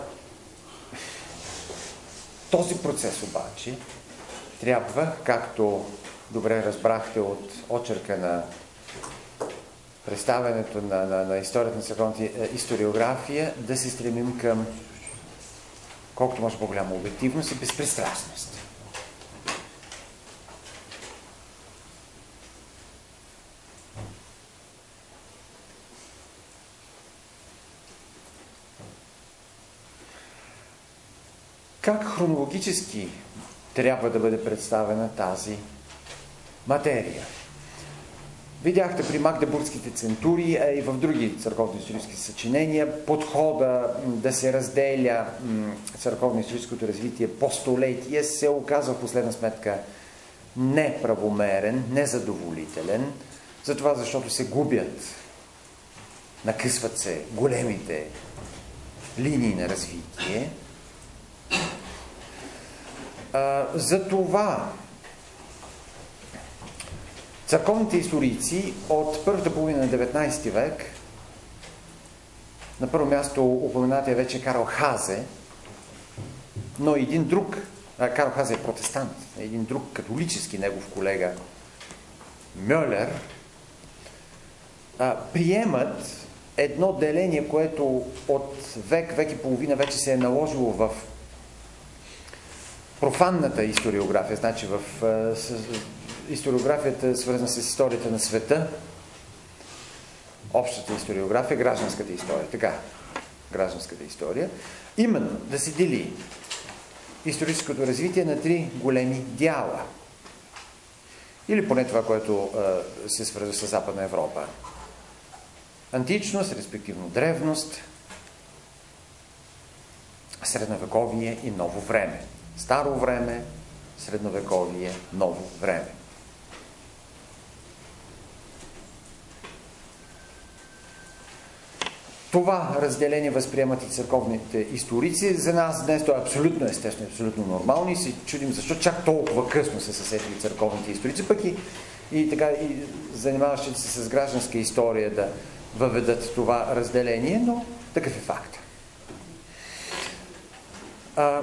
S1: този процес обаче трябва, както добре разбрахте от очерка на представянето на, на, на историята на църковната историография, да се стремим към колкото може по-голяма обективност и безпристрастност. Как хронологически трябва да бъде представена тази материя? Видяхте при Магдебургските центури, а и в други църковно-исторически съчинения, подхода да се разделя църковно-историческото развитие по столетие се оказва в последна сметка неправомерен, незадоволителен, затова защото се губят, накъсват се големите линии на развитие. Затова църковните историци от първата половина на деветнайсети век, на първо място упоменатия вече Карл Хазе, но един друг, а, Карл Хазе е протестант, един друг католически негов колега Мьолер, а, приемат едно деление, което от век, век и половина вече се е наложило в профанната историография, значи в а, с, историографията, свързана с историята на света, общата историография, гражданската история. Така, гражданската история. Именно да се дели историческото развитие на три големи дяла. Или поне това, което а, се свързва с Западна Европа. Античност, респективно древност, средновековие и ново време. Старо време, средновековие, ново време. Това разделение възприемат и църковните историци. За нас днес това е абсолютно естествено, абсолютно нормално и се чудим защо чак толкова късно се съсетили църковните историци, пък и, и, така, и занимаващите се с гражданска история да въведат това разделение, но такъв е факт. А,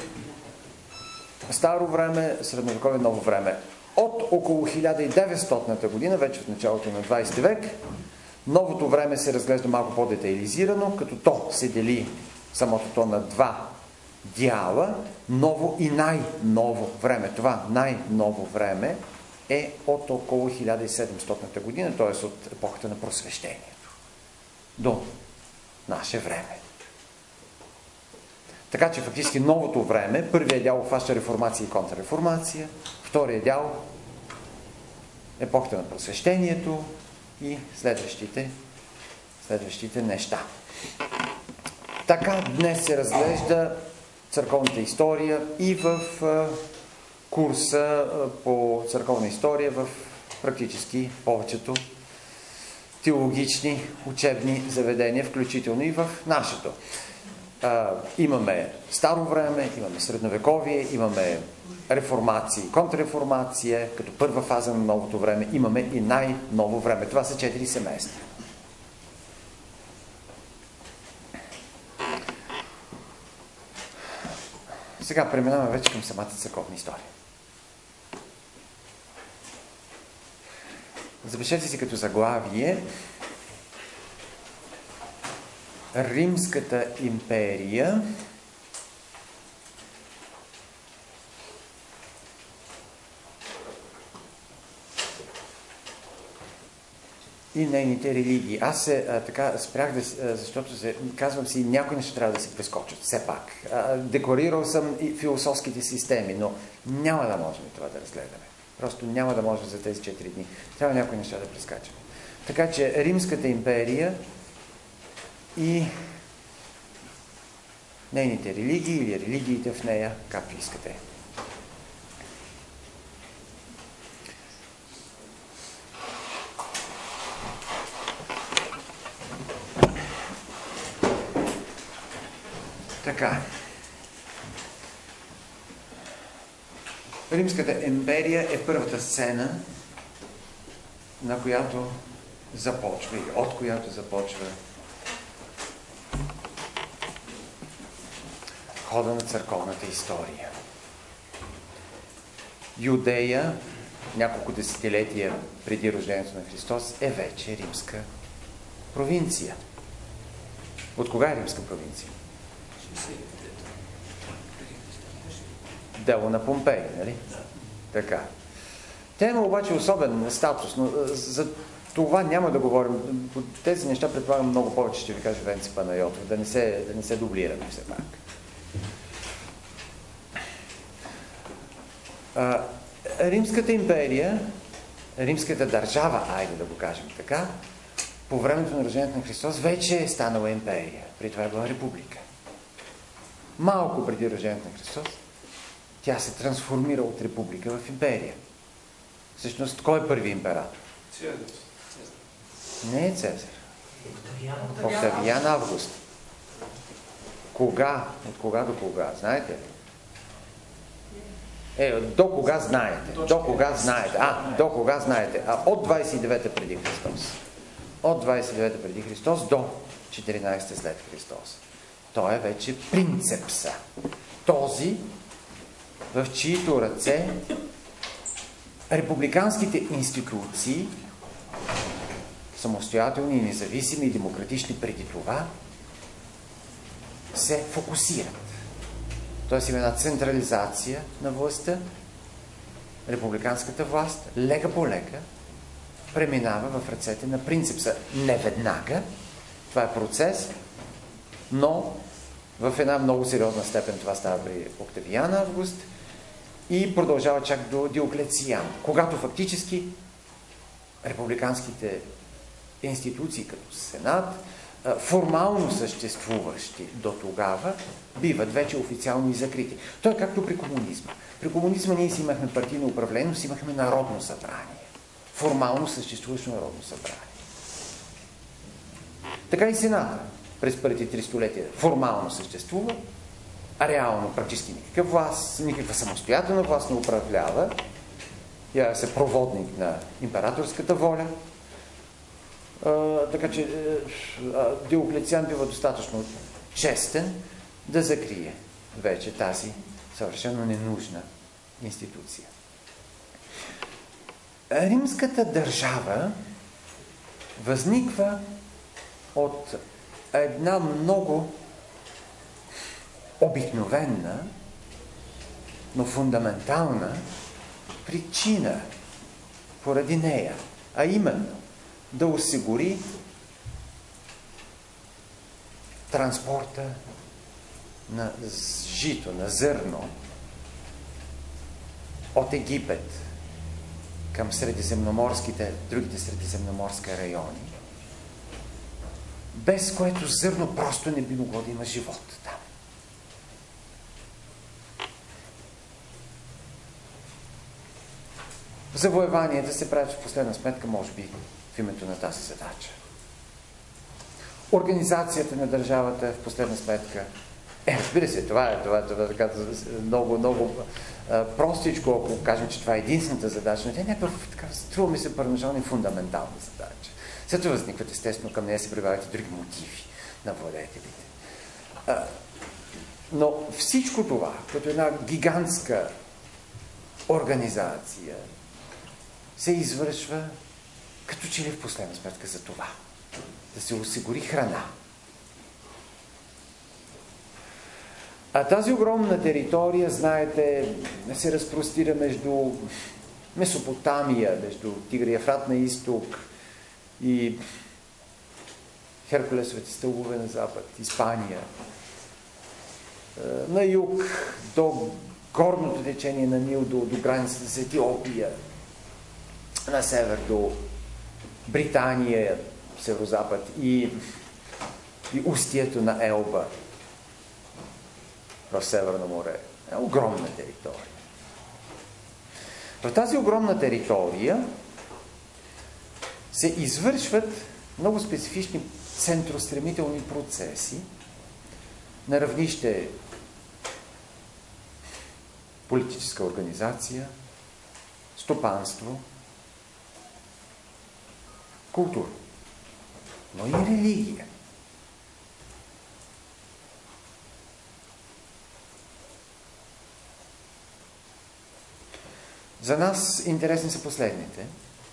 S1: старо време, средновековие, ново време. От около хиляда и деветстотната година, вече в началото на двайсети век, новото време се разглежда малко по-детайлизирано, като то се дели самото то на два дяла, ново и най-ново време. Това най-ново време е от около хиляда и седемстотната година, т.е. от епохата на просвещението до наше време. Така че фактически новото време, първият дял обхваща реформация и контрреформация, вторият дял епохата на просвещението и следващите, следващите неща. Така днес се разглежда църковната история и в курса по църковна история в практически повечето теологични учебни заведения, включително и в нашето. А, имаме старо време, имаме средновековие, имаме реформация и контрреформация, като първа фаза на новото време, имаме и най-ново време. Това са четири семейства. Сега преминаваме вече към самата църковна история. Запишете си като заглавие Римската империя и нейните религии. Аз се а, така спрях, да, защото се, казвам си, някои неща трябва да се прескочат. Все пак. А, декларирал съм и философските системи, но няма да можем това да разгледаме. Просто няма да може за тези четири дни. Трябва някои неща да прескачаме. Така че Римската империя и нейните религии или религиите в нея, както искате. Така. Римската империя е първата сцена, на която започва и от която започва хода на църковната история. Юдея, няколко десетилетия преди рождението на Христос, е вече римска провинция. От кога е римска провинция? Дело на Помпей, нали? Така. Тя има обаче особен статус, но за това няма да говорим. По тези неща предполагам много повече ще ви каже Венци Панайотов, да не се, да не се дублираме все пак. А, Римската империя, Римската държава, айде да го кажем така, по времето на рождението на Христос вече е станала империя. При това е била република. Малко преди рождението на Христос тя се трансформира от република в империя. Всъщност, кой е първи император?
S2: Цезар.
S1: Не е Цезар. Октавиан Август. Кога? От кога до кога? Знаете ли? Е, до кога знаете? До кога знаете? А, до кога знаете? А от двадесет и девета преди Христос. От двадесет и девета преди Христос до четиринадесета след Христос. Той е вече принцепса. Този, в чието ръце републиканските институции, самостоятелни, независими и демократични преди това, се фокусират. Тоест има една централизация на властта, републиканската власт, лека по лека, преминава в ръцете на принципса. Не веднага, това е процес, но в една много сериозна степен това става при Октавиан Август и продължава чак до Диоклециан, когато фактически републиканските институции като Сенат, формално съществуващи до тогава, биват вече официално и закрити. То е както при комунизма. При комунизма ние си имахме партийно управление, но си имахме народно събрание. Формално съществуващо народно събрание. Така и Сената през първите три столетия формално съществува, а реално практически никаква власт, никаква самостоятелна власт не управлява. Я се проводник на императорската воля. А, така че а, Диоклециан бива достатъчно честен да закрие вече тази съвършено ненужна институция. Римската държава възниква от една много обикновена, но фундаментална причина поради нея, а именно да осигури транспорта на жито, на зърно от Египет към средиземноморските, другите средиземноморски райони, без което зърно просто не би могло да има живот там. Завоеванията се правят в последна сметка, може би, в името на тази задача. Организацията на държавата в последна сметка е, разбира се, това е, това, това, това много, много а, простичко, ако кажем, че това е единствената задача, но тя не е първо, така, струва ми се първоначално и фундаментална задача. След това възникват, естествено, към нея се прибавят и други мотиви на владетелите. А, но всичко това, като една гигантска организация, се извършва като че ли в последна сметка за това. Да се осигури храна. А тази огромна територия, знаете, се разпростира между Месопотамия, между Тигър и Ефрат на изток и Херкулесовите стълбове на запад, Испания. На юг до горното течение на Нил, до, до границата с Етиопия. На север до Британия, северозапад и, и устието на Елба в Северно море. Е огромна територия. В тази огромна територия се извършват много специфични центростремителни процеси на равнище политическа организация, стопанство, култура, но и религия. За нас интересни са последните.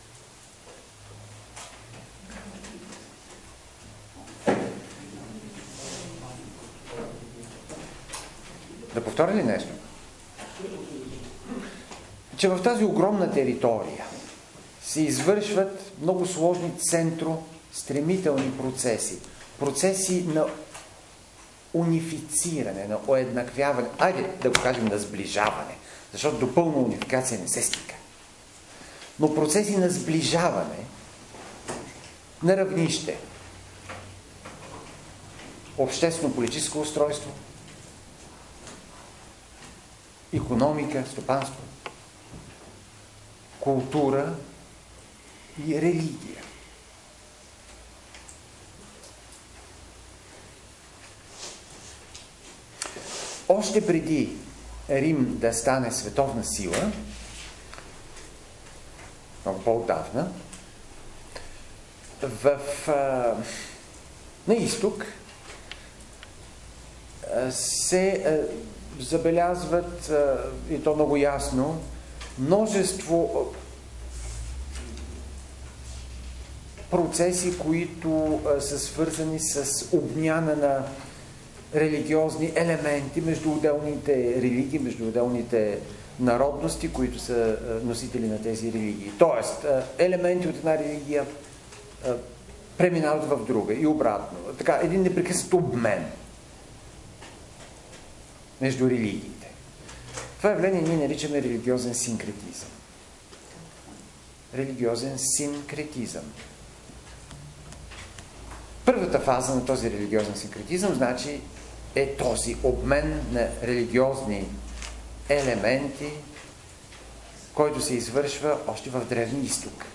S1: Да повторя ли нещо? Че в тази огромна територия се извършват много сложни центростремителни процеси. Процеси на унифициране, на уеднаквяване, айде да го кажем на сближаване, защото до пълна унификация не се стига. Но процеси на сближаване на равнище обществено-политическо устройство, икономика, стопанство, култура и религия. Още преди Рим да стане световна сила, много по-отдавна, в, а, на изток а, се а, забелязват, а, и то много ясно, множество процеси, които а, са свързани с обмяна на религиозни елементи между отделните религии, между отделните народности, които са носители на тези религии. Тоест, елементи от една религия преминават в друга и обратно. Така, един непрекъснат обмен между религиите. Това явление ние наричаме религиозен синкретизъм. Религиозен синкретизъм. Първата фаза на този религиозен синкретизъм, значи, е този обмен на религиозни елементи, който се извършва още в Древния изток.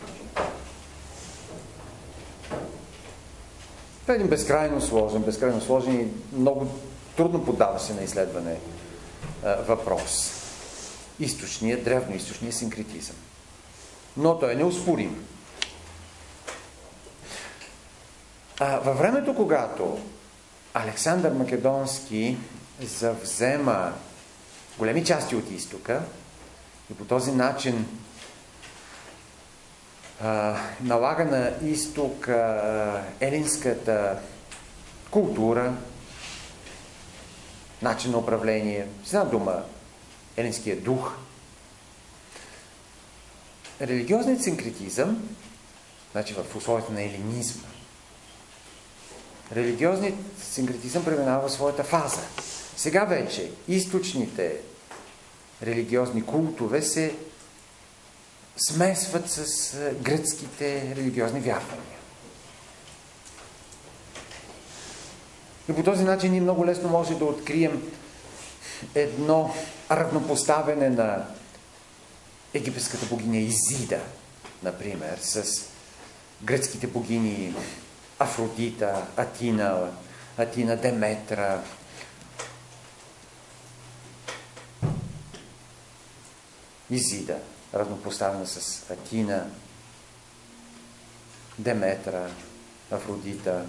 S1: Това е един безкрайно сложен, безкрайно сложен и много трудно поддава се на изследване а, въпрос. Източният, древноизточният синкретизъм. Но той е неоспорим. А, във времето, когато Александър Македонски завзема големи части от изтока и по този начин а, налага на изток а, елинската култура, начин на управление, с една дума, елинския дух. Религиозният синкретизъм, значи в условията на елинизма, религиозният синкретизъм преминава в своята фаза. Сега вече източните религиозни култове се смесват с гръцките религиозни вярвания. И по този начин ние много лесно може да открием едно равнопоставяне на египетската богиня Изида, например, с гръцките богини Афродита, Атина, Атина Деметра. Изида, равнопоставена с Атина, Деметра, Афродита.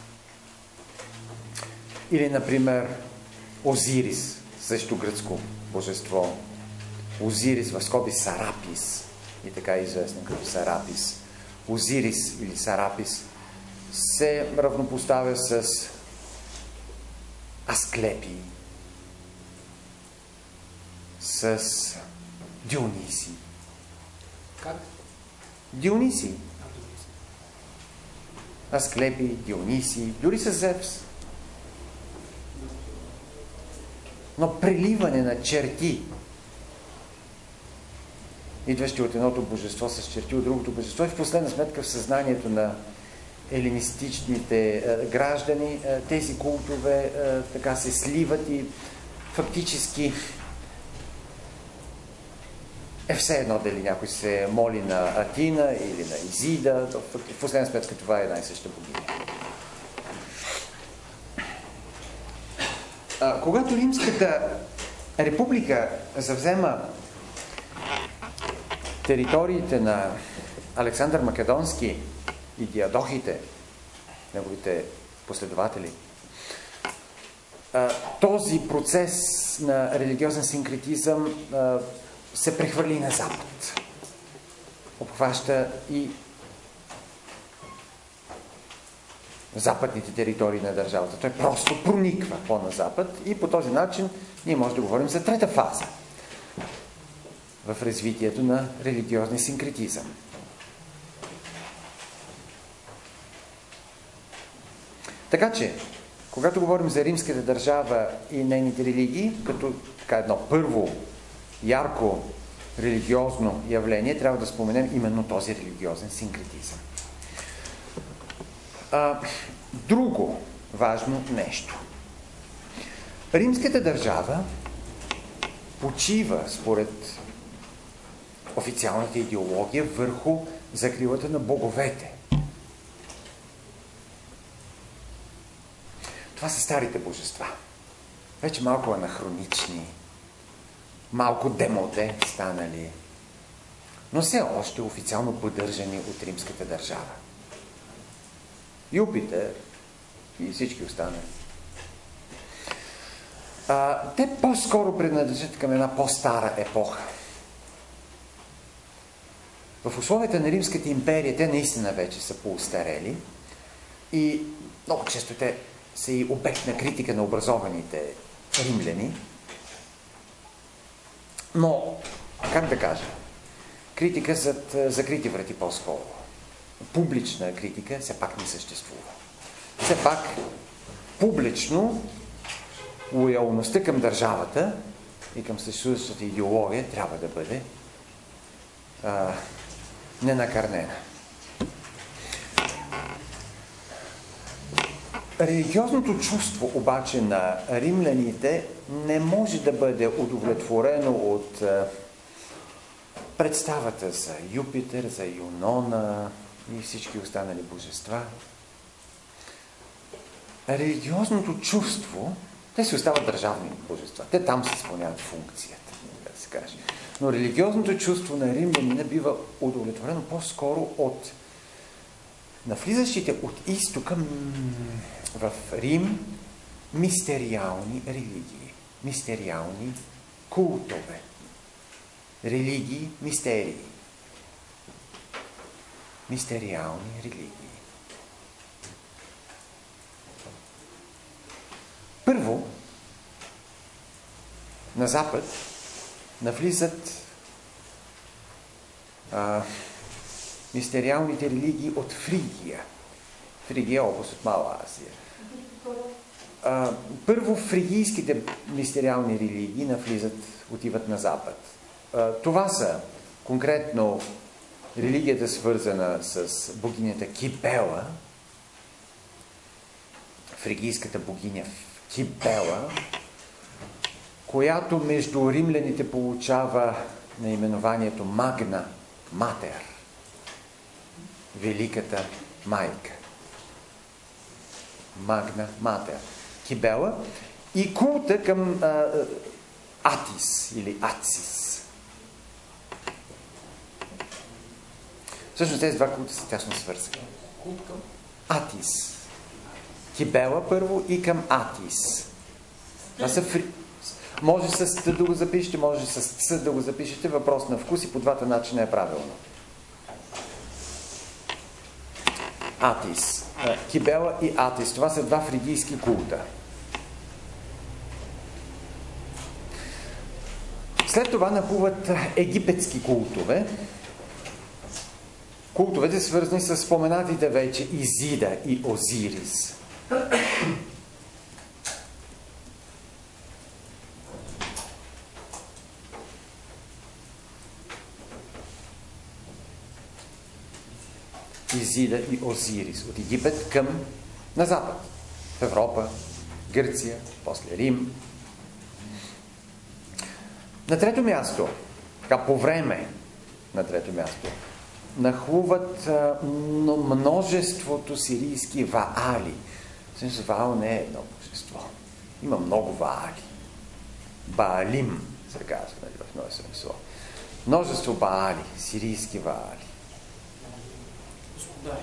S1: Или, например, Озирис, също гръцко божество. Озирис в скоби Сарапис, и така е известен като Сарапис. Озирис или Сарапис се равнопоставя с Асклепий, с Диониси.
S2: Как?
S1: Диониси. Асклепий, Диониси, дори с Зевс. Но преливане на черти, идващи от едното божество с черти от другото божество, и в последна сметка в съзнанието на елинистичните е, граждани е, тези култове е, така се сливат и фактически е все едно дали някой се моли на Атина или на Изида, в последна сметка това е една и съща богиня. А, когато Римската република завзема териториите на Александър Македонски и диадохите, неговите последователи, а, този процес на религиозен синкретизъм а, се прехвърли на запад. Обхваща и западните територии на държавата. Той просто прониква по-на запад и по този начин ние можем да говорим за трета фаза в развитието на религиозния синкретизъм. Така че, когато говорим за римската държава и нейните религии, като така едно първо ярко религиозно явление, трябва да споменем именно този религиозен синкретизъм. А, друго важно нещо. Римската държава почива, според официалната идеология, върху закрилата на боговете. Това са старите божества. Вече малко анахронични, малко демоде станали, но все още официално поддържани от римската държава. Юпитер и всички останали. А, те по-скоро принадлежат към една по-стара епоха. В условията на Римската империя те наистина вече са поостарели и много често те са и обект на критика на образованите римляни. Но, как да кажа, критика зад закрити врати по-скоро. Публична критика все пак не съществува. Все пак публично лоялността към държавата и към съществуващата идеология трябва да бъде а, ненакърнена. Религиозното чувство обаче на римляните не може да бъде удовлетворено от а, представата за Юпитер, за Юнона и всички останали божества. Религиозното чувство, те си остават държавни божества. Те там се изпълняват функцията, да се каже. Но религиозното чувство на римлянина бива удовлетворено по-скоро от навлизащите от изтока в Рим мистериални религии, мистериални култове. Религии, мистерии. Мистериални религии. Първо, на Запад навлизат а, мистериалните религии от Фригия. Фригия е област от Мала Азия.
S4: а, първо фригийските мистериални религии навлизат, отиват на запад. А, това са конкретно религията, свързана с богинята Кибела, фригийската богиня Кибела, която между римляните получава наименованието Магна Матер, Великата майка. Магна Матер. Кибела и култа към а, Атис или Ацис. Всъщност тези два култа са тясно свързани.
S2: Култ към?
S4: Атис. Кибела първо и към Атис. Това са фри... Може с Т да го запишете, може с Ц да го запишете. Въпрос на вкус и по двата начина е правилно. Атис. Кибела и Атис. Това са два фригийски култа. След това нахуват египетски култове. Култовете свързани с споменатите вече Изида и Озирис. Изида и Озирис. От Египет към на запад. В Европа, Гърция, после Рим. На трето място, така по време на трето място, нахлуват а, множеството сирийски ваали. Всъщност Ваал не е едно божество. Има много ваали. Баалим се казва, нали, в много смисъл. Множество баали, сирийски ваали.
S2: Господари.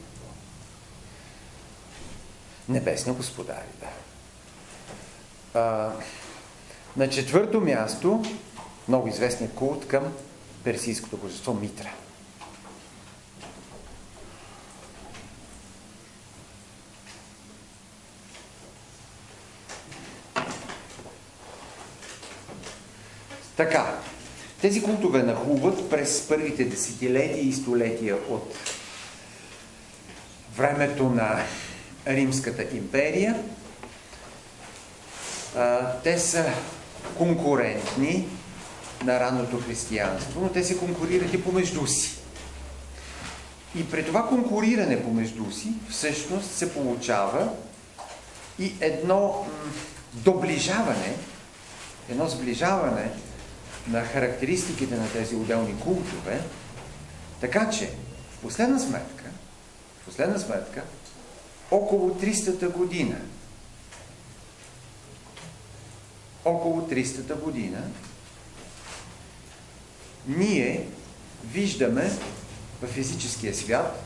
S4: Небесни господари, да. А, на четвърто място, много известният култ към персийското божество Митра. Така, тези култове нахлуват през първите десетилетия и столетия от времето на Римската империя. Те са конкурентни на ранното християнство, но те се конкурират и помежду си. И при това конкуриране помежду си всъщност се получава и едно доближаване, едно сближаване на характеристиките на тези отделни култове, така че в последна сметка, в последна сметка, около тристата година, около тристата година, ние виждаме в физическия свят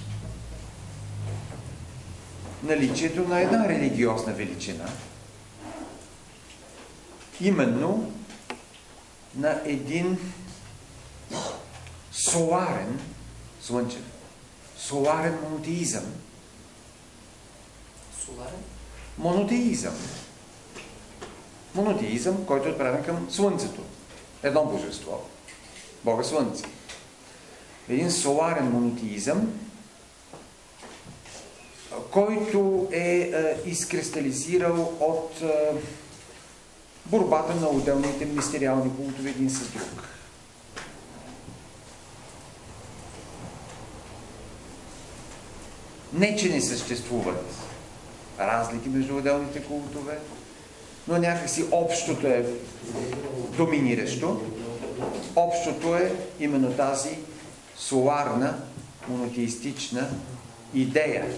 S4: наличието на една религиозна величина, именно на един соларен, слънчев, соларен монотеизъм.
S2: Соларен?
S4: Монотеизъм. Монотеизъм, който е отправен към Слънцето. Едно божество. Бога Слънце. Един соларен монотеизъм, който е, е изкристализирал от е, борбата на отделните мистериални култове един с друг. Не, че не съществуват разлики между отделните култове, но някакси общото е доминиращо. Общото е именно тази соларна, монотеистична идея.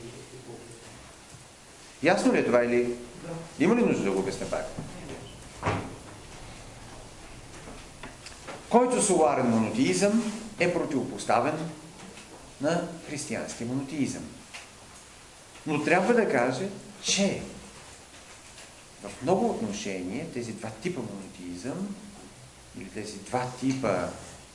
S4: Ясно ли е това или има ли нужда да го обясня пак? Който соларен монотеизъм е противопоставен на християнския монотеизъм. Но трябва да кажа, че в много отношения тези два типа монотеизъм или тези два типа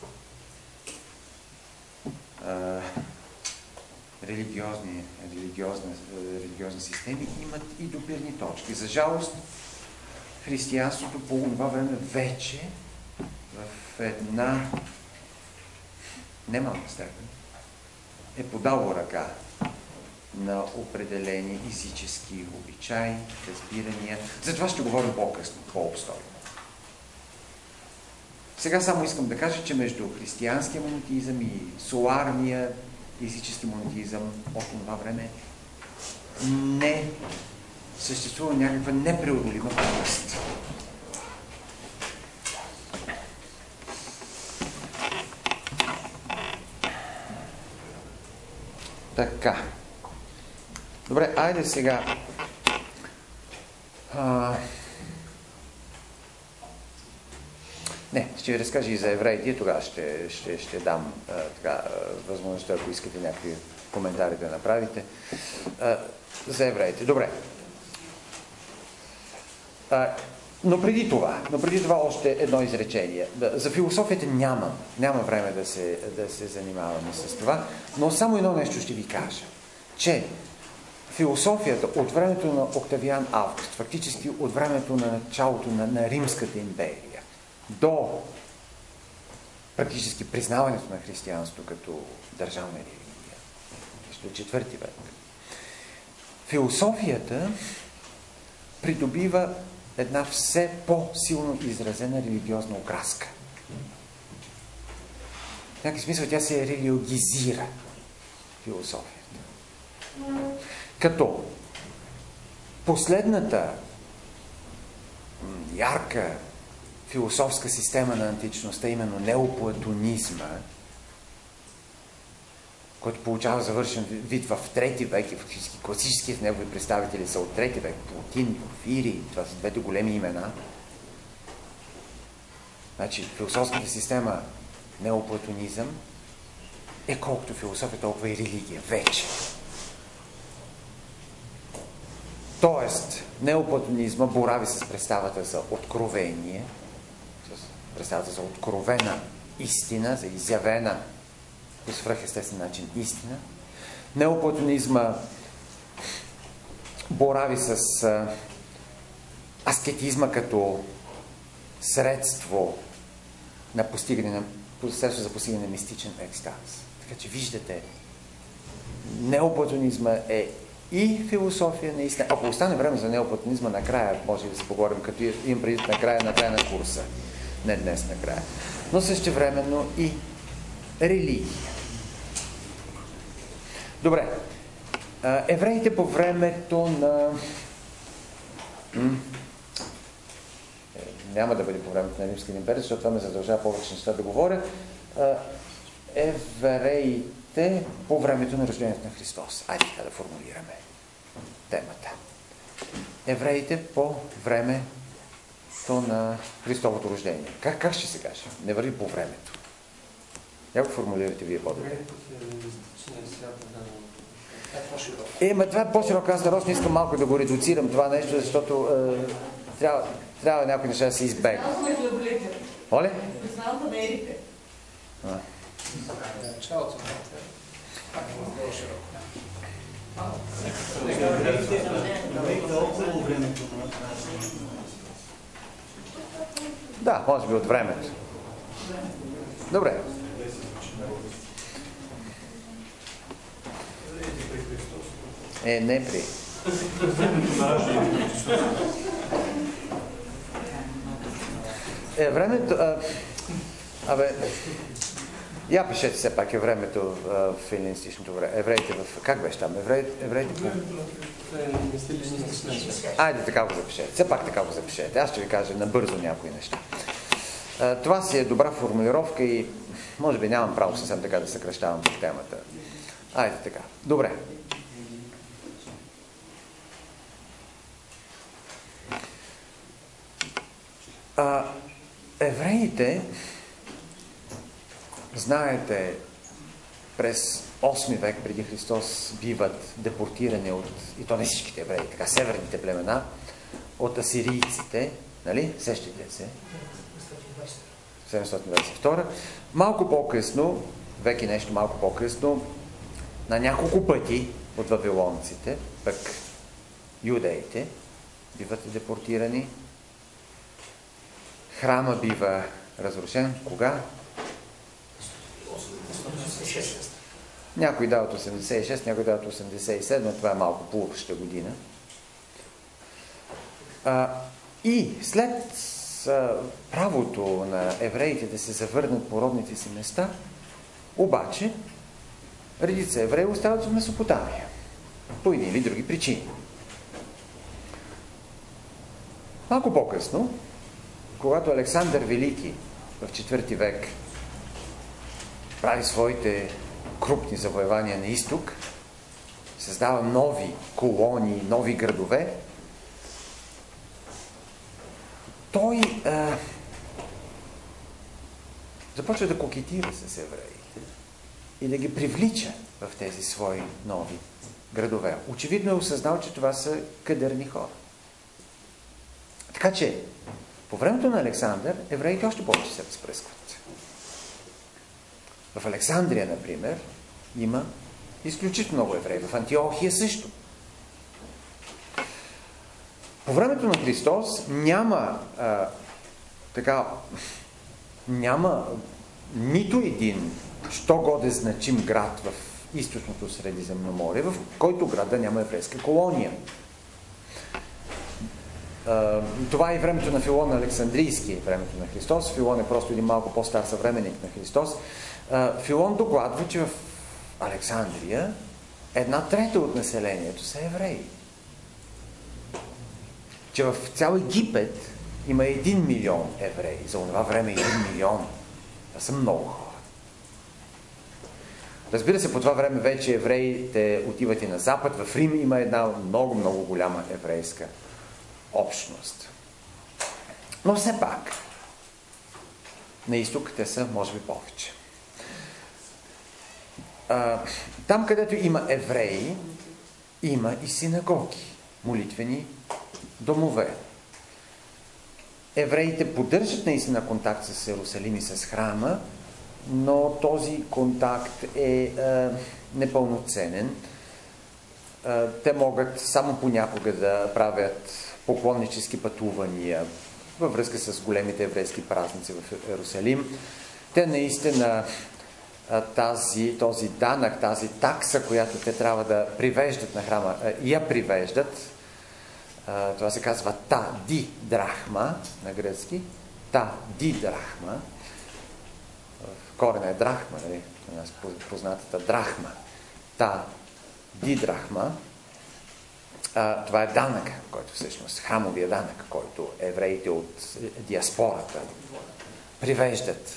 S4: а, религиозни, религиозни, религиозни системи имат и допирни точки. За жалост, християнството по това време вече в една немалка степен е подало ръка на определени езически обичаи, разбирания. За това ще говорим по-късно, по-обстойно. Сега само искам да кажа, че между християнския монотеизъм и соларния езически монотеизъм от това време не съществува някаква непреодолима пропаст. Така. Добре, айде сега. А... Не, ще ви разкажа и за евреите, и тогава ще, ще, ще дам а, така, възможността, ако искате някакви коментари да направите. А, за евреите. Добре. А, но преди това, но преди това още едно изречение. За философията няма, няма време да се, да се занимаваме с това, но само едно нещо ще ви кажа, че философията от времето на Октавиан Август, фактически от времето на началото на, на Римската империя, до практически признаването на християнството като държавна религия, до четвърти век, философията придобива една все по-силно изразена религиозна окраска. В някакъв смисъл тя се религизира, философията. Като последната ярка философска система на античността, именно неоплатонизма, който получава завършен вид в трети век и фактически класическите негови представители са от трети век, Плотин, Порфирий, това са двете големи имена. Значи, философската система неоплатонизъм е колкото философия, толкова и религия. Вече. Тоест, неоплатонизма борави с представата за откровение, с представата за откровена истина, за изявена по свръхестествен начин истина. Неоплатонизма борави с а, аскетизма като средство на постигане на средство за постигане на мистичен екстаз. Така че виждате, неоплатонизма е и философия наистина. Ако остане време за неоплатонизма, накрая може да се поговорим, като имам преди накрая, накрая на курса. Не днес накрая. Но същевременно и религия. Добре. Евреите по времето на... Няма да бъде по времето на Римската империя, защото това ме задължава повече неща да говоря. Евреите по времето на рождението на Христос. Айде така да формулираме темата. Евреите по времето на Христовото рождение. Как, как ще се каже? Не върви по времето. Як го формулирате вие по-добре? Е, ма това е по-широк. Аз нарочно искам малко да го редуцирам това нещо, защото е, трябва, трябва някои неща да се избегнат. Оле?
S3: Познавам на ерите.
S2: Началото на това е много широко.
S4: Да, може би от времето. Добре. Е, не при. Е, времето... А, абе... Я пишете все пак е времето в елинистичното време. Евреите в... Как беше там? Евреите, евреите по... Айде така го запишете. Все пак така го запишете. Аз ще ви кажа набързо някои неща. Това си е добра формулировка и може би нямам право съвсем така да съкращавам по темата. Айде така. Добре. А, евреите, знаете, през осми век преди Христос биват депортирани от, и то не всичките евреи, така северните племена, от асирийците, нали? Сещате се? седемстотин двадесет и втора. Малко по-късно, век и нещо малко по-късно, на няколко пъти от вавилонците, пък юдеите, биват депортирани. Храма бива разрушен. Кога? Някой дават осемдесет и шест, някой дават осемдесет и седем, това е малко по-обща година. А, и след а, правото на евреите да се завърнат по родните си места, обаче редица евреи остават в Месопотамия. По едни или други причини. Малко по-късно, когато Александър Велики в четвърти век прави своите крупни завоевания на изток, създава нови колонии, нови градове, той а, започва да кокетира с евреите и да ги привлича в тези свои нови градове. Очевидно е осъзнал, че това са кадърни хора. Така че, по времето на Александър, евреите още повече се разпръскват. В Александрия, например, има изключително много евреи. В Антиохия също. По времето на Христос няма а, така, няма нито един що годе значим град в източното Средиземноморие, в който град да няма еврейска колония. А, това е времето на Филон Александрийски, времето на Христос. Филон е просто един малко по-стар съвременник на Христос. А, Филон докладва, че в Александрия една трета от населението са евреи. Че в цял Египет има един милион евреи. За това време един милион. Това са много хора. Разбира се, по това време вече евреите отиват и на запад. В Рим има една много, много голяма еврейска общност. Но все пак, на изток те са, може би, повече. А, там, където има евреи, има и синагоги, молитвени домове. Евреите поддържат наистина контакт с Иерусалим и с храма, но този контакт е, е непълноценен. Е, те могат само понякога да правят поклоннически пътувания във връзка с големите еврейски празници в Иерусалим. Те наистина тази, този данък, тази такса, която те трябва да привеждат на храма, я привеждат. Това се казва та ди драхма на гръцки. Та ди драхма. Корена е драхма, нали? У нас познатата драхма. Та ди драхма. Това е данък, който всъщност, храмовия данък, който евреите от диаспората привеждат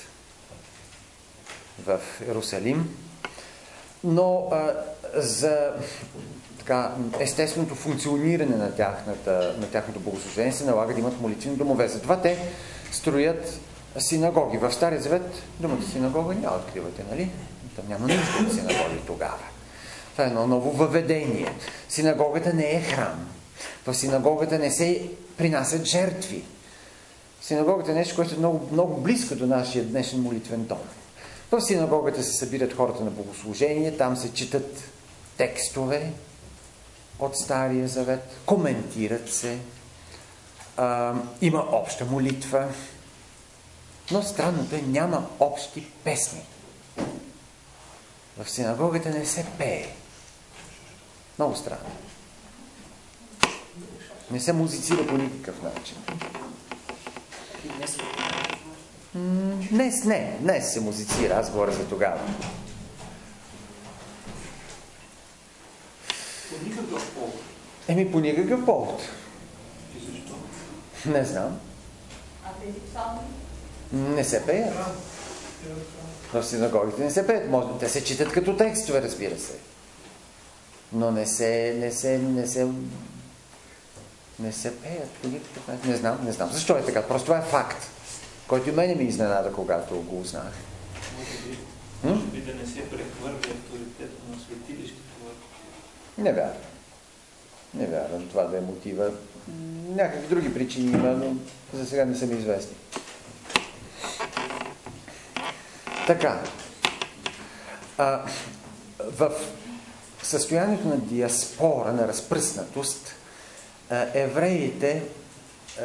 S4: в Иерусалим. Но а, за така, естественото функциониране на, тяхната, на тяхното богослужение се налага да имат молитвени домове. Затова те строят синагоги. В Стария Завет думата синагога няма откривате, нали? Там няма нужда от синагоги тогава. Това е едно ново въведение. Синагогата не е храм. В синагогата не се принасят жертви. Синагогата е нещо, което е много, много близко до нашия днешен молитвен дом. В синагогата се събират хората на богослужение, там се четат текстове от Стария Завет, коментират се, а, има обща молитва, но странното е, няма общи песни. В синагогата не се пее. Много странно. Не се музицира по никакъв начин. Днес не. Днес се музицира. Аз говоря за тогава.
S2: По никакъв повод.
S4: Еми, по никакъв повод.
S2: И защо?
S4: Не знам.
S3: А тези псалми?
S4: Не се пеят. В синагогите не се пеят. Може, те се читат като текстове, разбира се. Но не се, не се, не се, не се пеят по никакъв начин. Не знам, не знам. Защо е така? Просто това е факт, който и мене ми изненада, когато го узнах.
S2: Може би, може би да не се прехвърли авторитета на светилището.
S4: Не вярвам. Не вярвам това да е мотива. Някакви други причини има, но за сега не са ми известни. Така. А, в състоянието на диаспора, на разпръснатост, евреите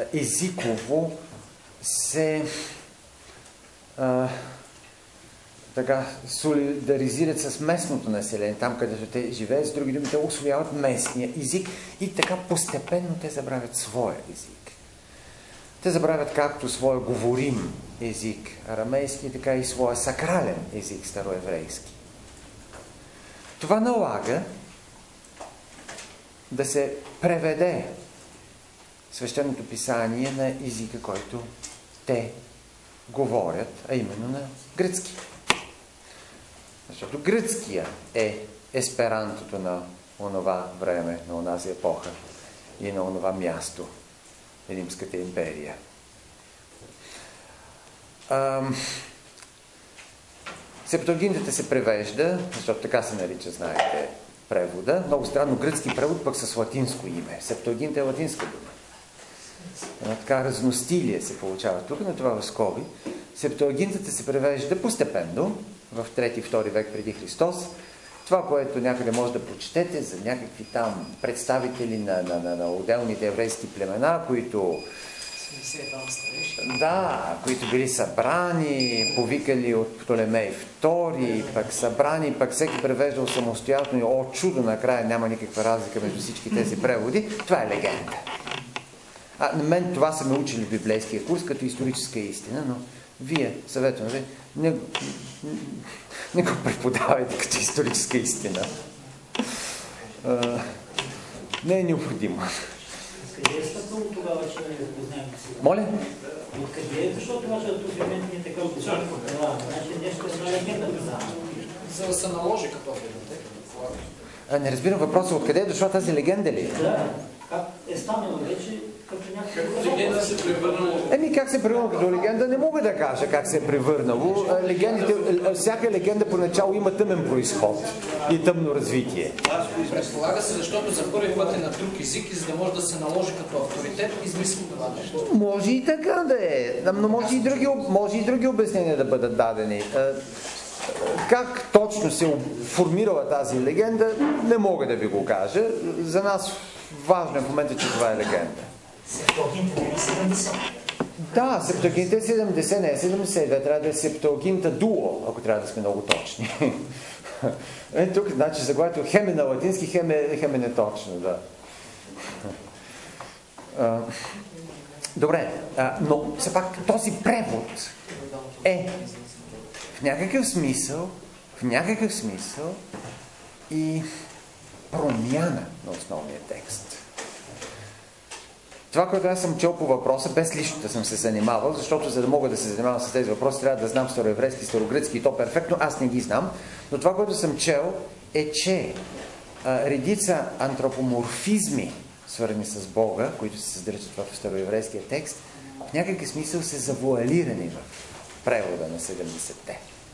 S4: езиково се а, така солидаризират с местното население, там където те живеят, с други думи, те усвояват местния език и така постепенно те забравят своя език. Те забравят както своя говорим език арамейски, така и своя сакрален език староеврейски. Това налага да се преведе свещеното писание на езика, който те говорят, а именно на гръцки. Защото гръцкия е есперантото на онова време, на онази епоха и на онова място, Римската империя. Ам... Септуагинтата се превежда, защото така се нарича, знаете, превода. Много странно, гръцки превод пък с латинско име. Септуагинта е латинска дума. Една така разностилие се получава тук, но това в скоби. Септуагинтата се превежда постепенно в трети-втори век преди Христос. Това, което някъде може да прочетете за някакви там представители на, на, на, на отделните еврейски племена, които да, които били събрани, повикали от Птолемей втори, пък събрани, пък всеки превеждал самостоятелно и о чудо, накрая няма никаква разлика между всички тези преводи. Това е легенда. А, на мен това са ме учили в библейския курс като историческа истина, но вие, съветвам ви, не, не го преподавайте като историческа истина. А, не е необходимо.
S5: Къде е стъпало тогава, че не запознаем сега?
S4: Моля?
S5: Откъде е? Защото това, че този момент не е така обичайно. Значи нещо е една легенда за
S6: За да се наложи като легенда.
S4: Не разбирам въпроса. Откъде е дошла тази легенда ли?
S5: Да. Как е станало вече като някаква
S6: легенда се превърнало?
S4: Еми как се е превърнало като легенда, не мога да кажа как се е превърнало. Легендите, всяка легенда поначало има тъмен произход и тъмно развитие.
S6: Предполага се, защото за първи път е на друг език и за да може да се наложи като авторитет, измисли това нещо.
S4: Може и така да е, но може и други, може и други обяснения да бъдат дадени. Как точно се формирала тази легенда, не мога да ви го кажа. За нас важно е в момента, че това е легенда.
S5: Септуагинта не е седемдесет.
S4: Да, Септуагинта е седемдесет, не е седемдесет. Трябва да е Септуагинта дуо, ако трябва да сме много точни. Е, тук, значи, заглавието хем е на латински, хем е, хем е неточно, да. А, добре, а, но все пак този превод е в някакъв смисъл, в някакъв смисъл и промяна на основния текст. Това, което аз съм чел по въпроса, без лично да съм се занимавал, защото за да мога да се занимавам с тези въпроси, трябва да знам староеврейски, старогръцки и то перфектно, аз не ги знам. Но това, което съм чел, е, че а, редица антропоморфизми, свързани с Бога, които се съдържат в староеврейския текст, в някакъв смисъл са завуалирани в превода на седемдесетте.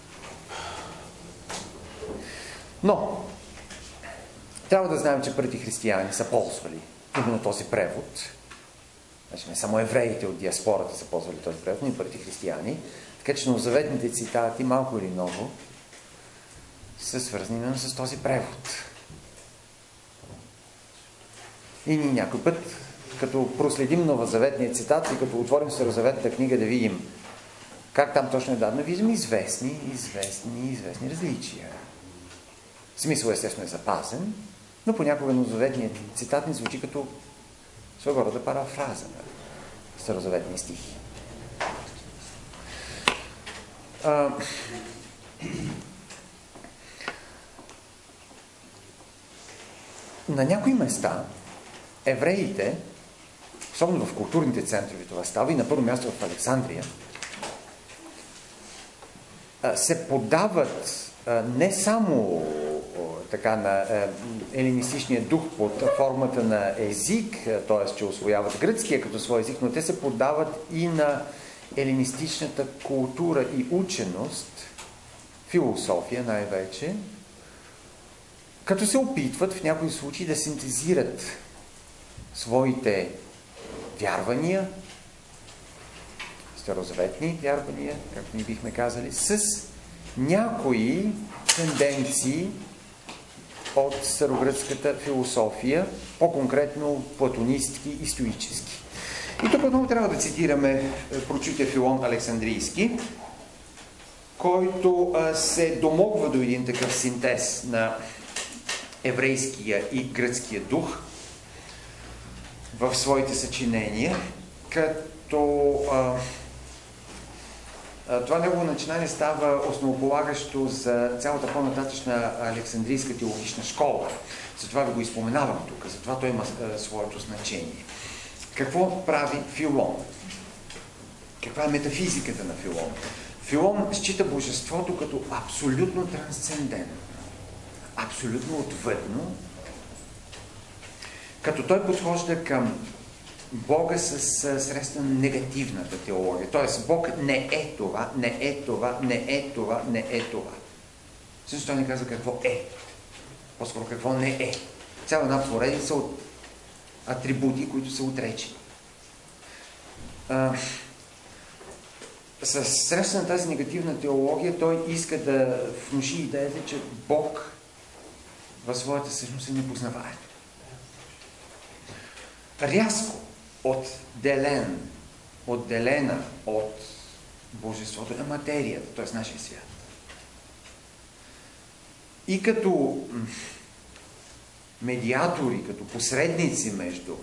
S4: Но, трябва да знаем, че първите християни са ползвали именно този превод. Значи не само евреите от диаспората са ползвали този превод, но и първите християни. Така че новозаветните цитати, малко или много, са свързани именно с този превод. И ние някой път, като проследим новозаветния цитат и като отворим старозаветната книга да видим как там точно е дадено, виждаме известни, известни, известни различия. Смисъл естествено е запазен, но понякога новозаветният цитат ни звучи като своего рода парафраза на старозаветни стихи. А, на някои места евреите, особено в културните центрове това става, и на първо място в Александрия, се подават не само така на елинистичния дух под формата на език, т.е. че усвояват гръцкия като свой език, но те се подават и на елинистичната култура и ученост, философия най-вече, като се опитват в някои случаи да синтезират своите вярвания, старозаветни вярвания, както ни бихме казали, с някои тенденции от старогръцката философия, по-конкретно платонистки и стоически. И тук отново трябва да цитираме прочутия Филон Александрийски, който а, се домогва до един такъв синтез на еврейския и гръцкия дух в своите съчинения, като а, а, това негово начинание става основополагащо за цялата по-нататъчна Александрийска теологична школа. Затова ви го изпоменавам тук, затова той има а, своето значение. Какво прави Филон? Каква е метафизиката на Филон? Филон счита божеството като абсолютно трансцендентно, абсолютно отвъдно, като той подхожда към Бога с средства на негативната теология. Тоест, Бог не е това, не е това, не е това, не е това. Също той не казва какво е. По-скоро какво не е. Цяла една поредица от атрибути, които са отречени. С средства на тази негативна теология той иска да внуши идеята, че Бог в своята същност е непознаваем. Рязко отделен, отделена от божеството на материята, т.е. нашия свят. И като медиатори, като посредници между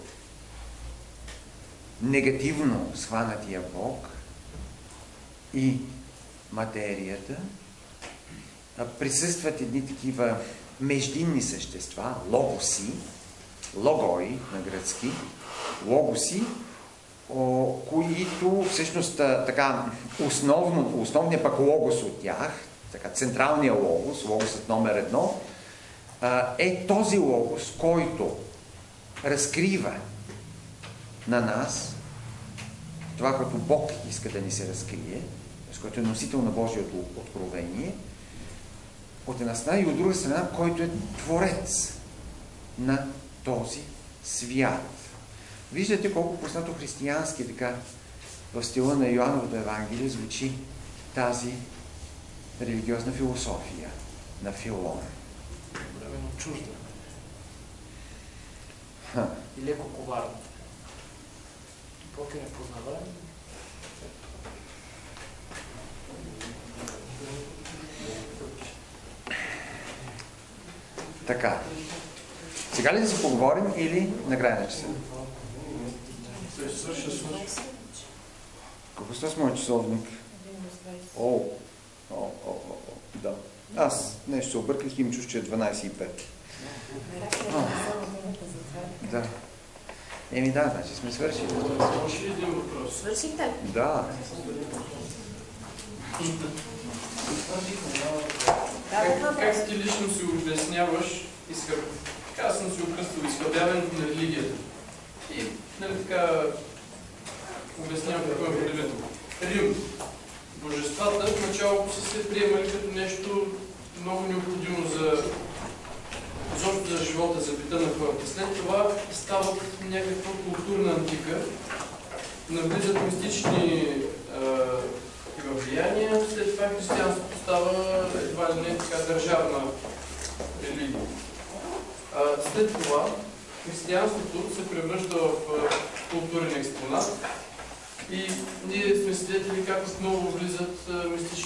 S4: негативно схванатия Бог и материята, присъстват едни такива междинни същества, логоси, логои на гръцки, логоси, о, които всъщност така основно, основният пък логос от тях, така централният логос, логосът номер едно, е този логос, който разкрива на нас това, което Бог иска да ни се разкрие, с който е носител на Божието откровение, от една страна, и от друга страна, който е творец на този свят. Виждате колко познато християнски така в стила на Йоановото Евангелие звучи тази религиозна философия на Филон.
S6: Временно чужда.
S4: Ха.
S6: И леко коварна. Бог е непознаваем.
S4: Така. Сега ли да си поговорим или накрая на часа? Какво сте с моят часовник? О, о, о, о, о, да. Аз нещо се обърках и им чуш, че е дванайсет и пет. Да. Еми да, значи сме свършили.
S2: Може ли един въпрос?
S3: Свършите?
S4: Да.
S2: Как, как ти лично си обясняваш, изхъб... така съм си окръстил, изхъбяването на религията? И, нали така, обяснявам какво е предвидено. Рим. Божествата в началото са се приемали като нещо много необходимо за изобщо за живота, за бита на хората. След това стават някаква културна антика, навлизат мистични такива влияния, след това християнството става едва ли не така държавна религия. А, след това християнството се превръща в културен експонат и ние сме свидетели как отново влизат мистични